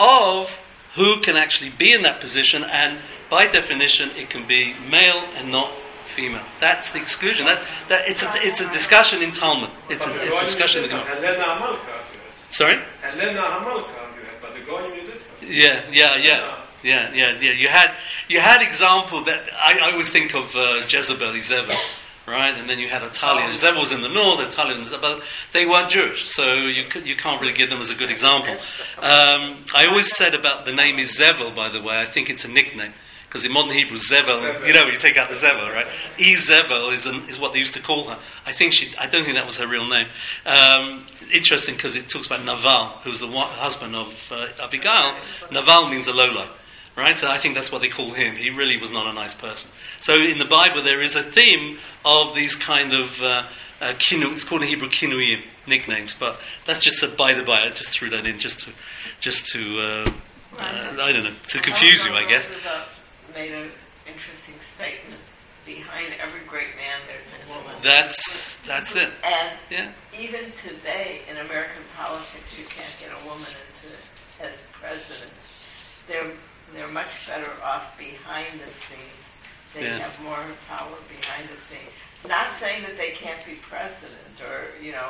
of who can actually be in that position, and by definition, it can be male and not female. That's the exclusion. That, that it's a it's a discussion in Talmud. It's a, it's a discussion in the Gemara. Helena Hamalka, you had. Sorry. Helena Hamalka, you had, but the Goyim you did have. Yeah, yeah, yeah, yeah, yeah, yeah. You had you had example that I, I always think of uh, Jezebel, Izebel, right? And then you had Atalia. Jezebel was in the north, Atalia in the but they weren't Jewish, so you could, you can't really give them as a good example. Um, I always said about the name Izebel, by the way. I think it's a nickname. Because in modern Hebrew, Zevel, you know, you take out the Zevel, right? Izebel is an, is what they used to call her. I think she, I don't think that was her real name. Um, interesting because it talks about Naval, who was the wa- husband of uh, Abigail. Naval means a lowlight, right? So I think that's what they call him. He really was not a nice person. So in the Bible, there is a theme of these kind of uh, uh, kinu. It's called in Hebrew kinuim, nicknames. But that's just a by the by. I just threw that in just to, just to, uh, uh, I don't know, to confuse you, I guess. Made an interesting statement. Behind every great man, there's a woman. That's that's it. And Yeah. even today in American politics, you can't get a woman into as president. They're they're much better off behind the scenes. They Yeah. have more power behind the scenes. Not saying that they can't be president or you know.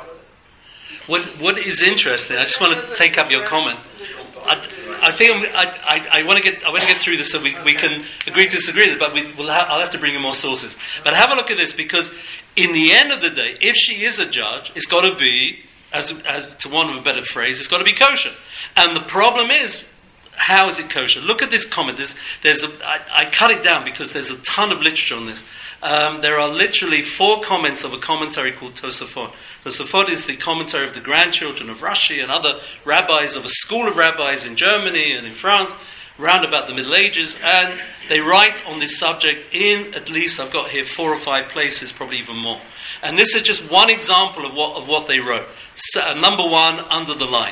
What what is interesting? I just want to take up your comment. I, I think I'm, I, I, I want to get I want to get through this so we, we can agree to disagree. But we, we'll ha- I'll have to bring in more sources. But have a look at this because in the end of the day, if she is a judge, it's got to be, as, as to one of a better phrase, it's got to be kosher. And the problem is, how is it kosher? Look at this comment. There's, there's a, I, I cut it down because there's a ton of literature on this. Um, there are literally four comments of a commentary called Tosafot. Tosafot is the commentary of the grandchildren of Rashi and other rabbis of a school of rabbis in Germany and in France, round about the Middle Ages, and they write on this subject in at least, I've got here four or five places, probably even more. And this is just one example of what of what they wrote. So, uh, number one, under the line.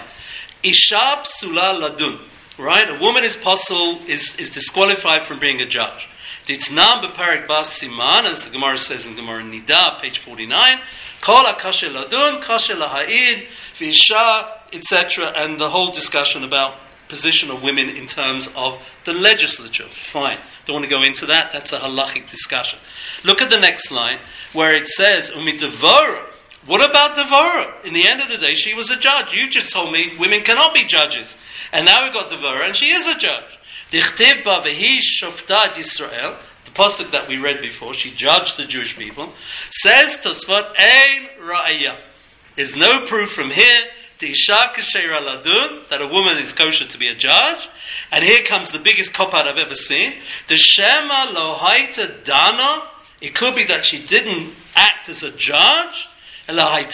Isha psula ladun. Right? A woman is possible, is, is disqualified from being a judge. Ditnam beparak bas siman, as the Gemara says in Gemara Nida, page forty-nine, kol akashe ladun, kashe laha'id, v'isha, et cetera, and the whole discussion about position of women in terms of the legislature. Fine. Don't want to go into that. That's a halachic discussion. Look at the next line, where it says, Umi devora. What about Devorah? In the end of the day, she was a judge. You just told me women cannot be judges. And now we've got Devorah, and she is a judge. Dichtiv ba vehi shoftat Yisrael, the pasuk that we read before, she judged the Jewish people, says Tosfot, ein ra'ayah. There's no proof from here, Tisha k'sheira ladun, that a woman is kosher to be a judge. And here comes the biggest cop-out I've ever seen. Deshema lo haita dana, it could be that she didn't act as a judge. She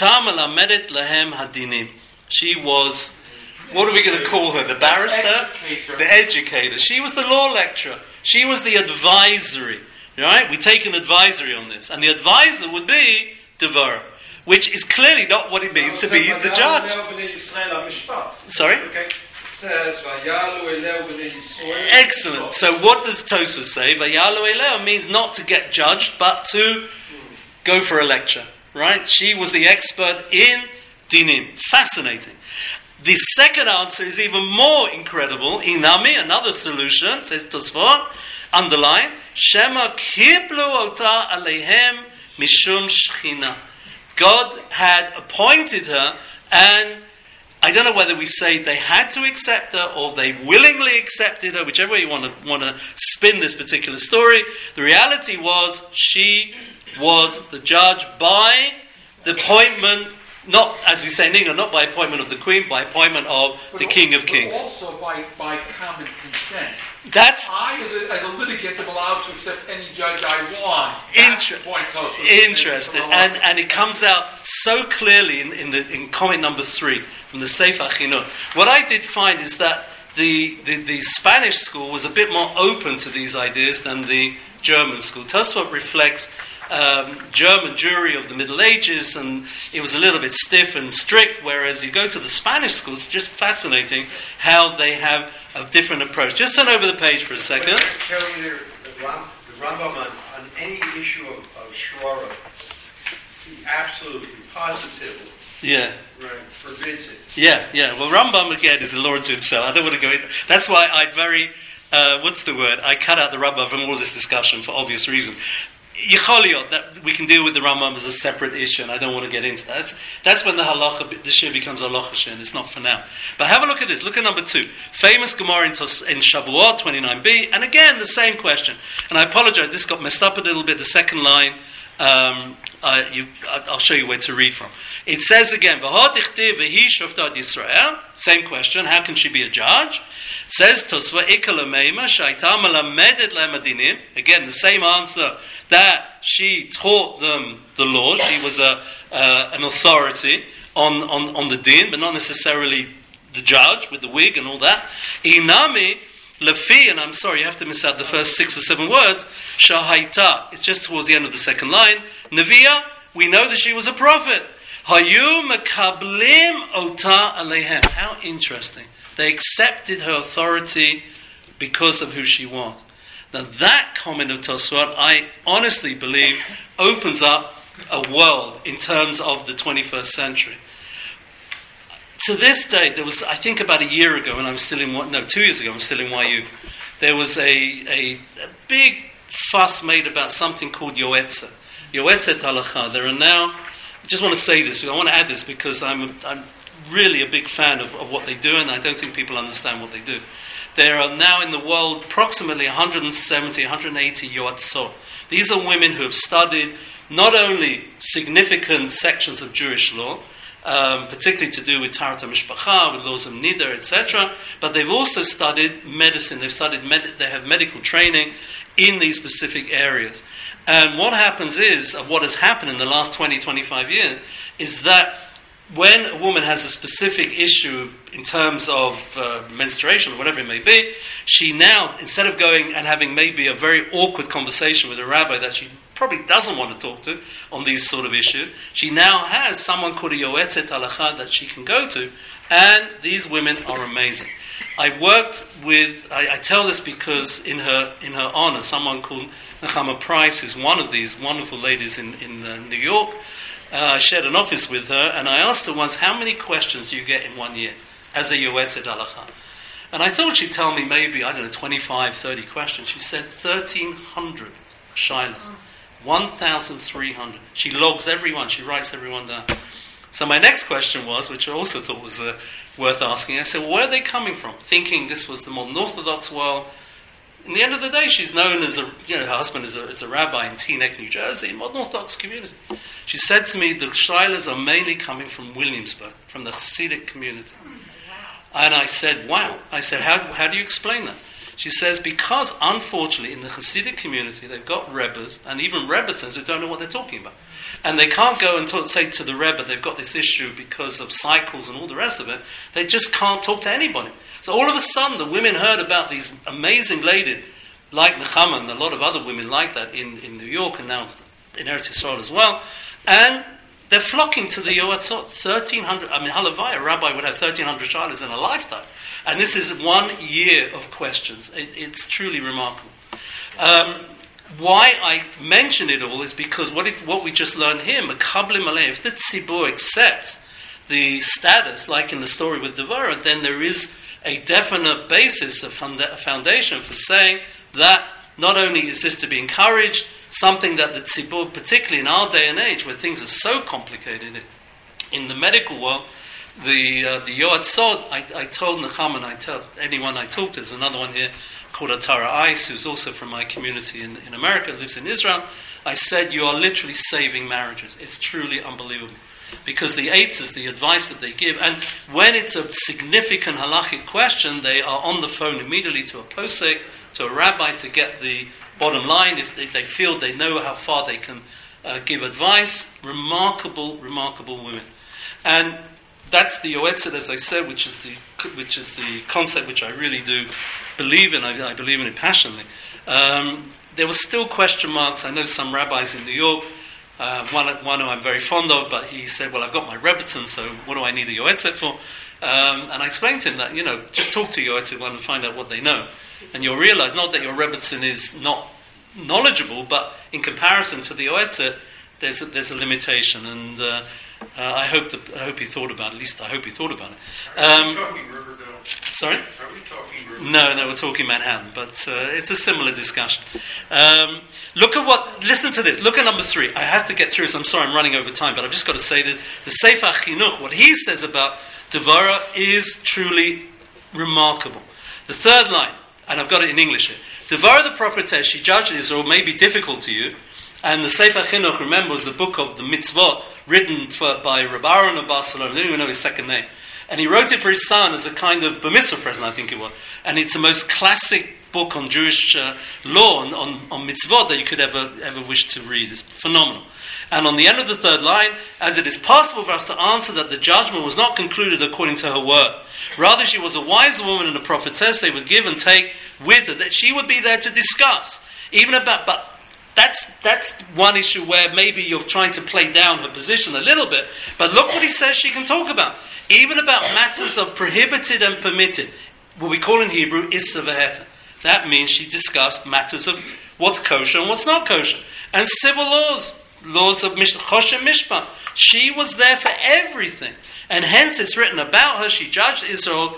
was, what are we going to call her? The barrister? Educator. The educator. She was the law lecturer. She was the advisory. Right? We take an advisory on this. And the advisor would be Devorah, which is clearly not what it means to be the judge. Sorry? Okay. It says, "Vayalu eleu b'nei Yisrael." Excellent. So what does Tosfos say? Vayalu eleu means not to get judged, but to go for a lecture. Right? She was the expert in dinim. Fascinating. The second answer is even more incredible. Inami, another solution, says Tosfot, underline, Shema kiblu ota aleihem mishum shchina. God had appointed her, and I don't know whether we say they had to accept her or they willingly accepted her, whichever way you want to want to spin this particular story. The reality was she was the judge by the appointment, not, as we say in England, not by appointment of the Queen, by appointment of But the al- King of but Kings. also by, by common consent. That's I, as a, as a litigant, am allowed to accept any judge I want. That's Inter- the point Tosfos is making interesting, from the and law. and it comes out so clearly in, in the in comment number three from the Sefer Chinuch. What I did find is that the, the the Spanish school was a bit more open to these ideas than the German school. Tosfot reflects um, German Jewry of the Middle Ages, and it was a little bit stiff and strict. Whereas you go to the Spanish school, it's just fascinating how they have a different approach. Just turn over the page for a second. But Kelly, there, the, Ram, the Rambam on, on any issue of, of Shwara, he absolutely, positively Yeah. right, forbids it. Yeah, yeah. Well, Rambam again is a law unto himself. I don't want to go in. That's why I very, uh, what's the word? I cut out the Rambam from all this discussion for obvious reasons. Yicholiot, that we can deal with the Rambam as a separate issue, and I don't want to get into that. That's, that's when the halacha, the shir becomes halacha shir, and it's not for now. But have a look at this. Look at number two. Famous Gemara in, Tos, in Shavuot twenty-nine b, and again the same question. And I apologize, this got messed up a little bit. The second line. Um, uh, you, I'll show you where to read from. It says again, "V'ha dichtiv v'hi shoftat Yisrael." Same question. How can she be a judge? Says Tosva Ikal Meima Shaita Malamedet Lemadinim. Again, the same answer that she taught them the law. She was a uh, an authority on, on on the din, but not necessarily the judge with the wig and all that. Inami. Lafi, and I'm sorry, you have to miss out the first six or seven words. Shahaita, it's just towards the end of the second line. Neviah, we know that she was a prophet. Hayu makablim ota aleihem. How interesting. They accepted her authority because of who she was. Now that comment of Tosfot, I honestly believe, opens up a world in terms of the twenty-first century. To this day, there was, I think about a year ago, when I was still in, no, two years ago, I was still in Y U, there was a, a, a big fuss made about something called Yoetza. Yoetzet Halacha. There are now, I just want to say this, I want to add this because I'm, I'm really a big fan of, of what they do, and I don't think people understand what they do. There are now in the world approximately one hundred seventy, one hundred eighty Yoetzot. These are women who have studied not only significant sections of Jewish law, Um, particularly to do with Taharat HaMishpacha, with laws of Nidar, et cetera. But they've also studied medicine. They've studied med- they have medical training in these specific areas. And what happens is, of what has happened in the last twenty, twenty-five years, is that when a woman has a specific issue in terms of uh, menstruation or whatever it may be, she now, instead of going and having maybe a very awkward conversation with a rabbi that she probably doesn't want to talk to on these sort of issues, she now has someone called a Yoetzet Halacha that she can go to, and these women are amazing. I worked with, I, I tell this because in her in her honor, someone called Nechama Price is one of these wonderful ladies in, in uh, New York. Uh, I shared an office with her, and I asked her once, how many questions do you get in one year as a Yoetzet Halacha? And I thought she'd tell me maybe, I don't know, twenty-five, thirty questions. She said thirteen hundred shilas. one thousand three hundred. She logs every one. She writes every one down. So my next question was, which I also thought was uh, worth asking, I said, well, where are they coming from? Thinking this was the modern Orthodox world. In the end of the day, she's known as a, you know, her husband is a, is a rabbi in Teaneck, New Jersey, modern Orthodox community. She said to me, the shilas are mainly coming from Williamsburg, from the Hasidic community. And I said, wow. I said, how, how do you explain that? She says, because unfortunately in the Hasidic community they've got Rebbes and even Rebbetzins who don't know what they're talking about. And they can't go and talk, say to the Rebbe they've got this issue because of cycles and all the rest of it. They just can't talk to anybody. So all of a sudden the women heard about these amazing ladies like Nechama and a lot of other women like that in, in New York and now in Eretz Yisrael as well. And they're flocking to the Yoetzot. thirteen hundred, I mean, Halavai, a rabbi would have thirteen hundred shilas in a lifetime. And this is one year of questions. It, it's truly remarkable. Um, why I mention it all is because what it, what we just learned here, Makablim Aleh, if the Tzibur accepts the status, like in the story with Devorah, then there is a definite basis, a, funda- a foundation for saying that not only is this to be encouraged, something that the Tzibur, particularly in our day and age, where things are so complicated in the medical world, the uh, the Yoat Sod, I, I told Nechama, and I tell anyone I talk to, there's another one here called Atara Ice, who's also from my community in, in America, lives in Israel. I said, you are literally saving marriages. It's truly unbelievable. Because the eitzes, the advice that they give, and when it's a significant halachic question, they are on the phone immediately to a posek, to a rabbi, to get the bottom line. If they, they feel they know how far they can uh, give advice, remarkable, remarkable women. And that's the yoetzet, as I said, which is the which is the concept which I really do believe in. I, I believe in it passionately. Um, there were still question marks. I know some rabbis in New York. Uh, one, one who I'm very fond of, but he said, well, I've got my Rebbetzin, so what do I need a Yoetzet for? Um, and I explained to him that, you know, just talk to Yoetzet one and find out what they know. And you'll realize, not that your Rebbetzin is not knowledgeable, but in comparison to the Yoetzet, there's a, there's a limitation. And uh, uh, I hope the, I hope he thought about it. At least I hope he thought about it. Um, Are we talking Riverdale? Sorry? Are we talking Riverdale? No, no, we're talking Manhattan, but uh, it's a similar discussion. Um, look at what, listen to this, look at number three. I have to get through this, I'm sorry, I'm running over time, but I've just got to say that the Sefer Chinuch, what he says about Devara is truly remarkable. The third line, and I've got it in English here. Devara the prophetess, she judged Israel, may be difficult to you, and the Sefer Chinuch, remember, was the book of the mitzvot, written for, by Rabbi Aaron of Barcelona, I don't even know his second name. And he wrote it for his son as a kind of bar mitzvah present, I think it was. And it's the most classic book on Jewish uh, law, on, on, on mitzvot, that you could ever ever wish to read. It's phenomenal. And on the end of the third line, as it is possible for us to answer that the judgment was not concluded according to her word. Rather, she was a wise woman and a prophetess. They would give and take with her, that she would be there to discuss. Even about, but That's that's one issue where maybe you're trying to play down her position a little bit. But look what he says she can talk about. Even about matters of prohibited and permitted. What we call in Hebrew, issa v'heta. That means she discussed matters of what's kosher and what's not kosher. And civil laws, laws of chosh and mishpat. She was there for everything. And hence it's written about her, she judged Israel,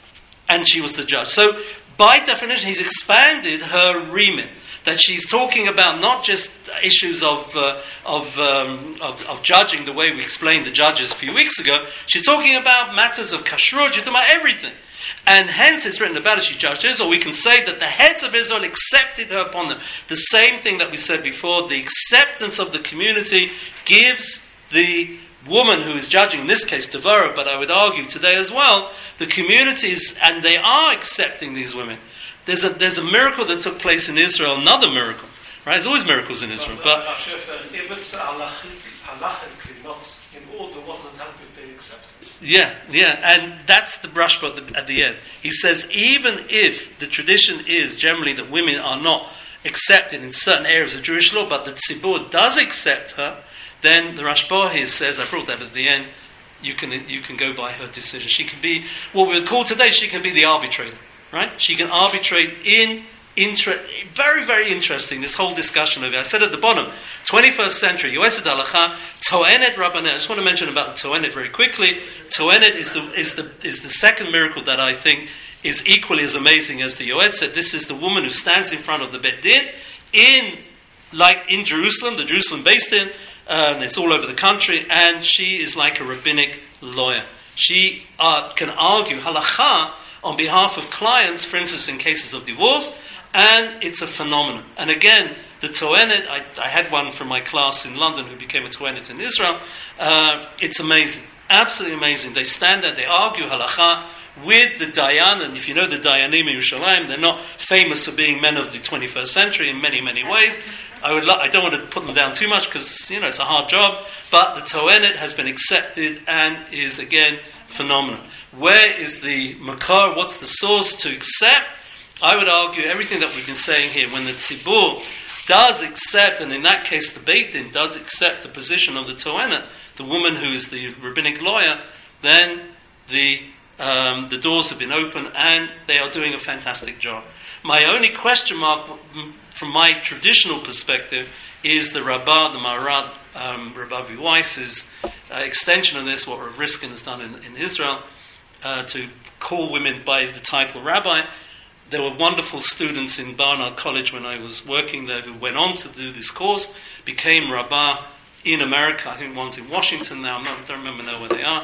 and she was the judge. So, by definition, he's expanded her remit. That she's talking about not just issues of uh, of, um, of of judging the way we explained the judges a few weeks ago. She's talking about matters of kashrut. She's talking about everything, and hence it's written about her. She judged Israel. We can say that the heads of Israel accepted her upon them. The same thing that we said before. The acceptance of the community gives the woman who is judging, in this case Devorah, but I would argue today as well, the communities, and they are accepting these women. There's a there's a miracle that took place in Israel, another miracle, right? There's always miracles in Israel, but uh, Chef, uh, if it's halachically not in order, what does that mean they accept it? yeah, yeah, and that's the brushbot at the, at the end. He says even if the tradition is generally that women are not accepted in certain areas of Jewish law, but the tzibur does accept her, then the Rashba here says, I brought that at the end. You can you can go by her decision. She can be what we would call today. She can be the arbitrator. Right? She can arbitrate in, inter- very, very interesting, this whole discussion of it. I said at the bottom, twenty-first century, Yoetzet Halacha, Toenet Rabbanet. I just want to mention about the Toenet very quickly. Toenet is the, is the, is the second miracle that I think is equally as amazing as the Yoetzet. This is the woman who stands in front of the Beit Din, in, like in Jerusalem, the Jerusalem Beit Din, and it's all over the country, and she is like a rabbinic lawyer. She uh, can argue Halacha on behalf of clients, for instance, in cases of divorce, and it's a phenomenon. And again, the Toenet, I, I had one from my class in London who became a Toenet in Israel. Uh, it's amazing, absolutely amazing. They stand there, they argue halacha with the Dayan, and if you know the Dayanim in Yerushalayim, they're not famous for being men of the twenty-first century in many, many ways. I would, lo- I don't want to put them down too much because, you know, it's a hard job, but the Toenet has been accepted and is, again, phenomenal. Where is the makar? What's the source to accept? I would argue everything that we've been saying here. When the tzibur does accept, and in that case the Beit Din does accept the position of the Toenet, the woman who is the rabbinic lawyer, then the um, the doors have been opened and they are doing a fantastic job. My only question mark, from my traditional perspective, is the Rabbah, the Marad, um, Rabbi Avi Weiss's uh, extension of this, what Rav Riskin has done in, in Israel, uh, to call women by the title rabbi. There were wonderful students in Barnard College when I was working there who went on to do this course, became Rabbah in America. I think one's in Washington now, I don't remember now where they are.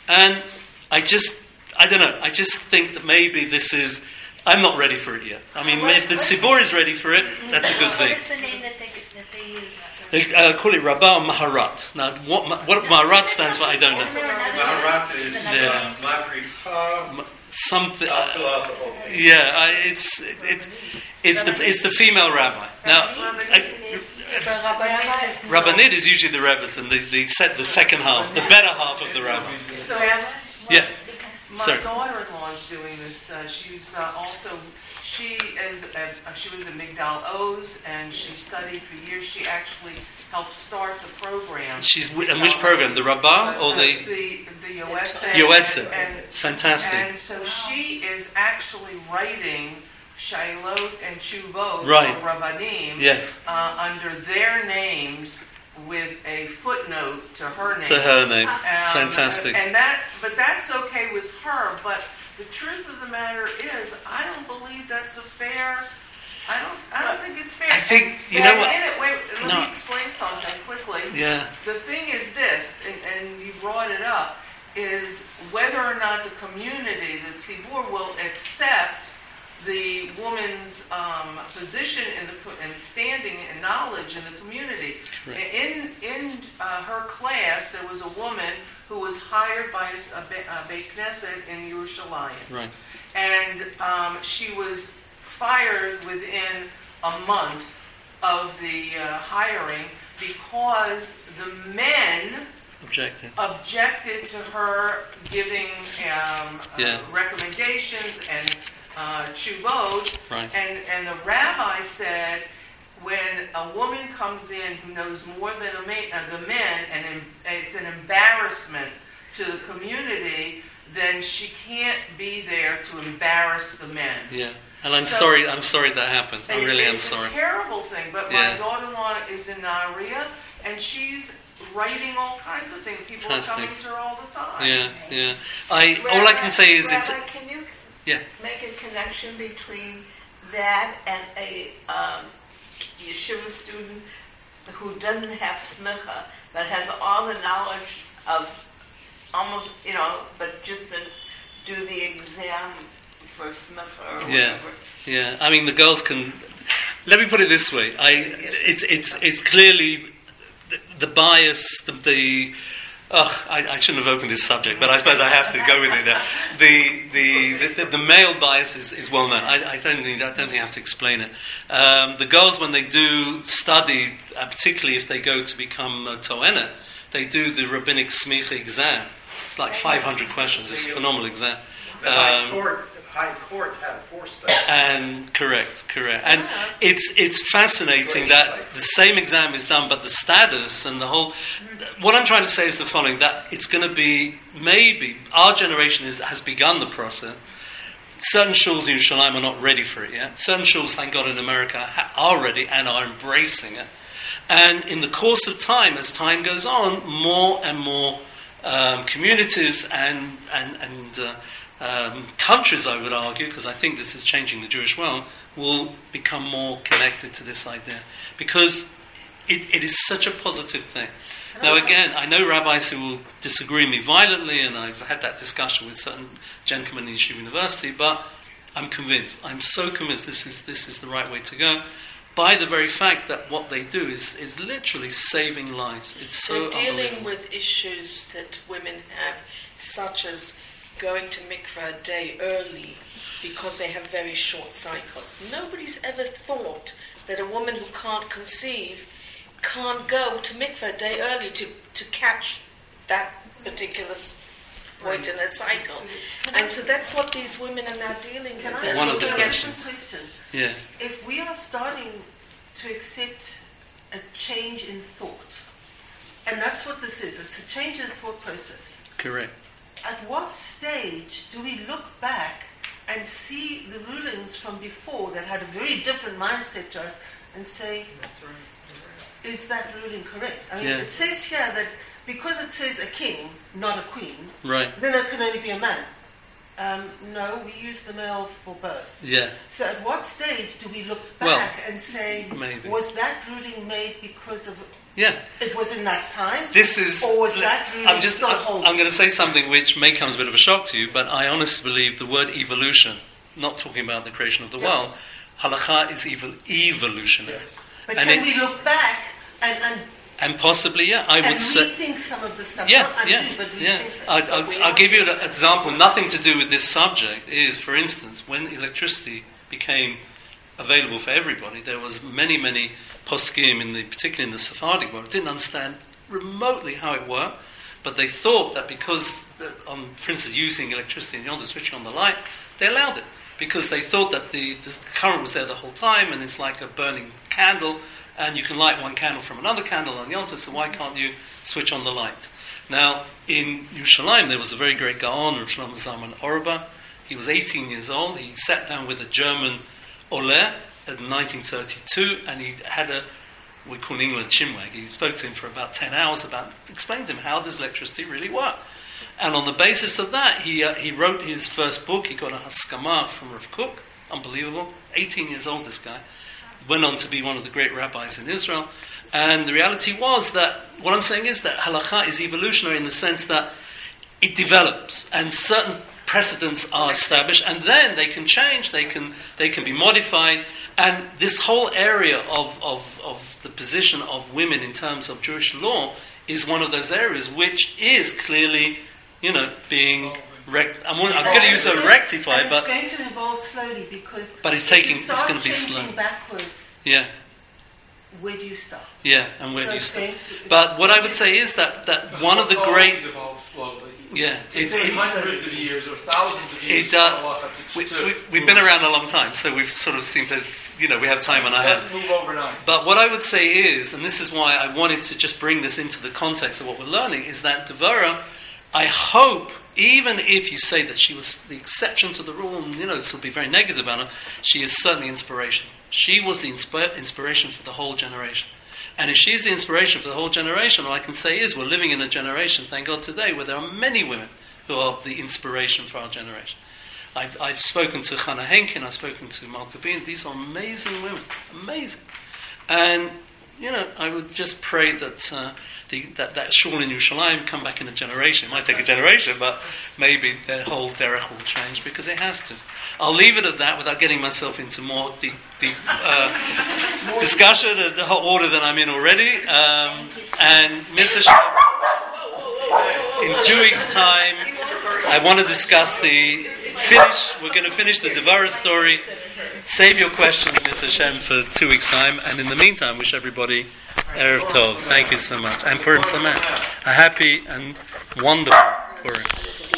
And I just, I don't know, I just think that maybe this is, I'm not ready for it yet. I mean, What- if the what's- Tzibor is ready for it, that's a good What thing. is the name that they, that they use? They uh, call it Rabbah Maharat. Now, what, ma- what Maharat stands for, I don't Isn't know. there another Maharat name? is Another Yeah. name? Madrika. Something. I'll fill Uh, out the whole thing. yeah, I, it's it, it's it's the it's the female rabbi. Now, I, But Rabbanit is not. Rabbanit is usually the rebbe, and the the set the second half, the better half of the rabbi. So Yeah. my Sorry. daughter-in-law is doing this. Uh, she's uh, also she is a, she was at Migdal Oz and she studied for years. She actually helped start the program. She's wi- and which program? The Rabbah or Uh, the the the Yoetze. Yoetze? And, Fantastic. and so she is actually writing Shailot and Chuvot Right. for Rabbanim Yes, uh, under their names with a footnote to her name. to her name. Um, Fantastic. And that, but that's okay with her. But the truth of the matter is, I don't believe that's a fair. I don't. I don't think it's fair. I think- you And know what- in it, wait, let No. me explain something quickly. Yeah, The thing is this, and, and you brought it up, is whether or not the community, the tzibur, will accept the woman's um, position in the co- and standing and knowledge in the community. Correct. In in uh, her class, there was a woman who was hired by a, Be- a Beit Knesset in Yerushalayim, right. and um, she was fired within a month of the uh, hiring because the men Objective. objected to her giving um, Yeah. uh, recommendations and uh, chuvot, Right. and, and the rabbi said, when a woman comes in who knows more than a ma- uh, the men, and em- it's an embarrassment to the community, then she can't be there to embarrass the men. Yeah, and I'm So- sorry. I'm sorry that happened. I It- really am it's sorry. a terrible thing, but Yeah. my daughter-in-law is in Naria, and she's writing all kinds of things. People Fantastic. are coming to her all the time. Yeah, yeah. I all I can say is it's Rabbi, can you yeah. make a connection between that and a um, yeshiva student who doesn't have smicha, but has all the knowledge of almost, you know, but just to do the exam for smicha or Yeah. whatever. Yeah, I mean the girls can. Let me put it this way: I it's it's it's clearly the, the bias, the. the Oh, I, I shouldn't have opened this subject, but I suppose I have to go with it now. The the, the, the male bias is, is well known. I, I don't think I don't think I have to explain it. Um, the girls, when they do study, uh, particularly if they go to become uh, toenet, they do the rabbinic smicha exam. It's like five hundred questions. It's a phenomenal exam. The High Um, Court, High Court had four studies. And correct, correct, and it's it's fascinating that the same exam is done, but the status and the whole. What I'm trying to say is the following: that it's going to be maybe our generation is, has begun the process. Certain shuls in Yerushalayim are not ready for it yet. Certain shuls, thank God, in America ha- are ready and are embracing it. And in the course of time, as time goes on, more and more um, communities and and and uh, um, countries, I would argue, because I think this is changing the Jewish world, will become more connected to this idea because it, it is such a positive thing. Now, again, I know rabbis who will disagree with me violently, and I've had that discussion with certain gentlemen in Yeshiva University, but I'm convinced. I'm so convinced this is this is the right way to go. By the very fact that what they do is, is literally saving lives. It's so They're dealing unbelievable. with issues that women have, such as going to mikveh a day early because they have very short cycles. Nobody's ever thought that a woman who can't conceive can't go to mikveh a day early to, to catch that particular s- point in their cycle. And so that's what these women are now dealing with. Can I They're One of the looking at- ask a question? Yeah, If we are starting to accept a change in thought, and that's what this is, it's a change in thought process. correct. At what stage do we look back and see the rulings from before that had a very different mindset to us and say, is that ruling correct? I mean, Yeah. it says here that because it says a king, not a queen, Right. then it can only be a man. Um, no, we use the male for birth. Yeah. So at what stage do we look back Well, and say, maybe. was that ruling made because of Yeah. it was in that time? This is. Or was that ruling I'm just. still I'm, holding? I'm going to say something which may come as a bit of a shock to you, but I honestly believe the word evolution, not talking about the creation of the Yeah. world, halakha is evol- evolutionary. Yes. But and can it- we look back and, and, And possibly, yeah, I and would say. rethink some of the stuff? Yeah, Not undo, yeah, but yeah. rethink it. I'll, I'll, I'll give you an example. Nothing to do with this subject is, for instance, when electricity became available for everybody, there was many, many poskim, in the, particularly in the Sephardic world, didn't understand remotely how it worked, but they thought that because, the, um, for instance, using electricity in Yom Tov, switching on the light, they allowed it because they thought that the, the current was there the whole time, and it's like a burning candle. And you can light one candle from another candle on Yom Tov, so why can't you switch on the lights? Now, in Yerushalayim, there was a very great Gaon, Yerushalayim Zalman Orba. He was eighteen years old. He sat down with a German Oleh in nineteen thirty-two, and he had a, we call in England, chinwag. He spoke to him for about ten hours about, explained to him how does electricity really work. And on the basis of that, he uh, he wrote his first book. He got a Haskama from Rav Kook, unbelievable, eighteen years old, this guy. Went on to be one of the great rabbis in Israel. And the reality was that, what I'm saying is that halakha is evolutionary in the sense that it develops and certain precedents are established, and then they can change, they can they can be modified. And this whole area of, of, of the position of women in terms of Jewish law is one of those areas which is clearly, you know, being... Rect- I'm, I'm going to use the word rectify, and but it's going to evolve slowly because but it's if taking you it's start going to be changing slow. backwards, Yeah, where do you start? yeah, and where So do you it's start? going to- But what I would say is that, that one of the It's great always evolved slowly. yeah It it, takes it, hundreds of years or thousands of years it for uh, halacha to, we, to we, we've been around a long time, so we've sort of seemed to, you know, we have time on our It hands. doesn't move overnight. But what I would say is, and this is why I wanted to just bring this into the context of what we're learning, is that Devorah, I hope, even if you say that she was the exception to the rule, and you know, this will be very negative about her, she is certainly inspirational. She was the insp- inspiration for the whole generation. And if she's the inspiration for the whole generation, all I can say is we're living in a generation, thank God today, where there are many women who are the inspiration for our generation. I've, I've spoken to Chana Henkin, I've spoken to Malka Bean. These are amazing women, amazing. And, you know, I would just pray that uh, the, that, that shul in Yerushalayim come back in a generation. It might take a generation, but maybe their whole derech will change, because it has to. I'll leave it at that without getting myself into more deep, deep uh, discussion and the whole order than I'm in already. Um, and Mitzvah in two weeks' time, I want to discuss the finish. We're going to finish the Devorah story. Save your questions, Mister Hashem, for two weeks' time. And in the meantime, wish everybody Erev Tov. Thank you so much. And Purim Sameach. A happy and wonderful Purim.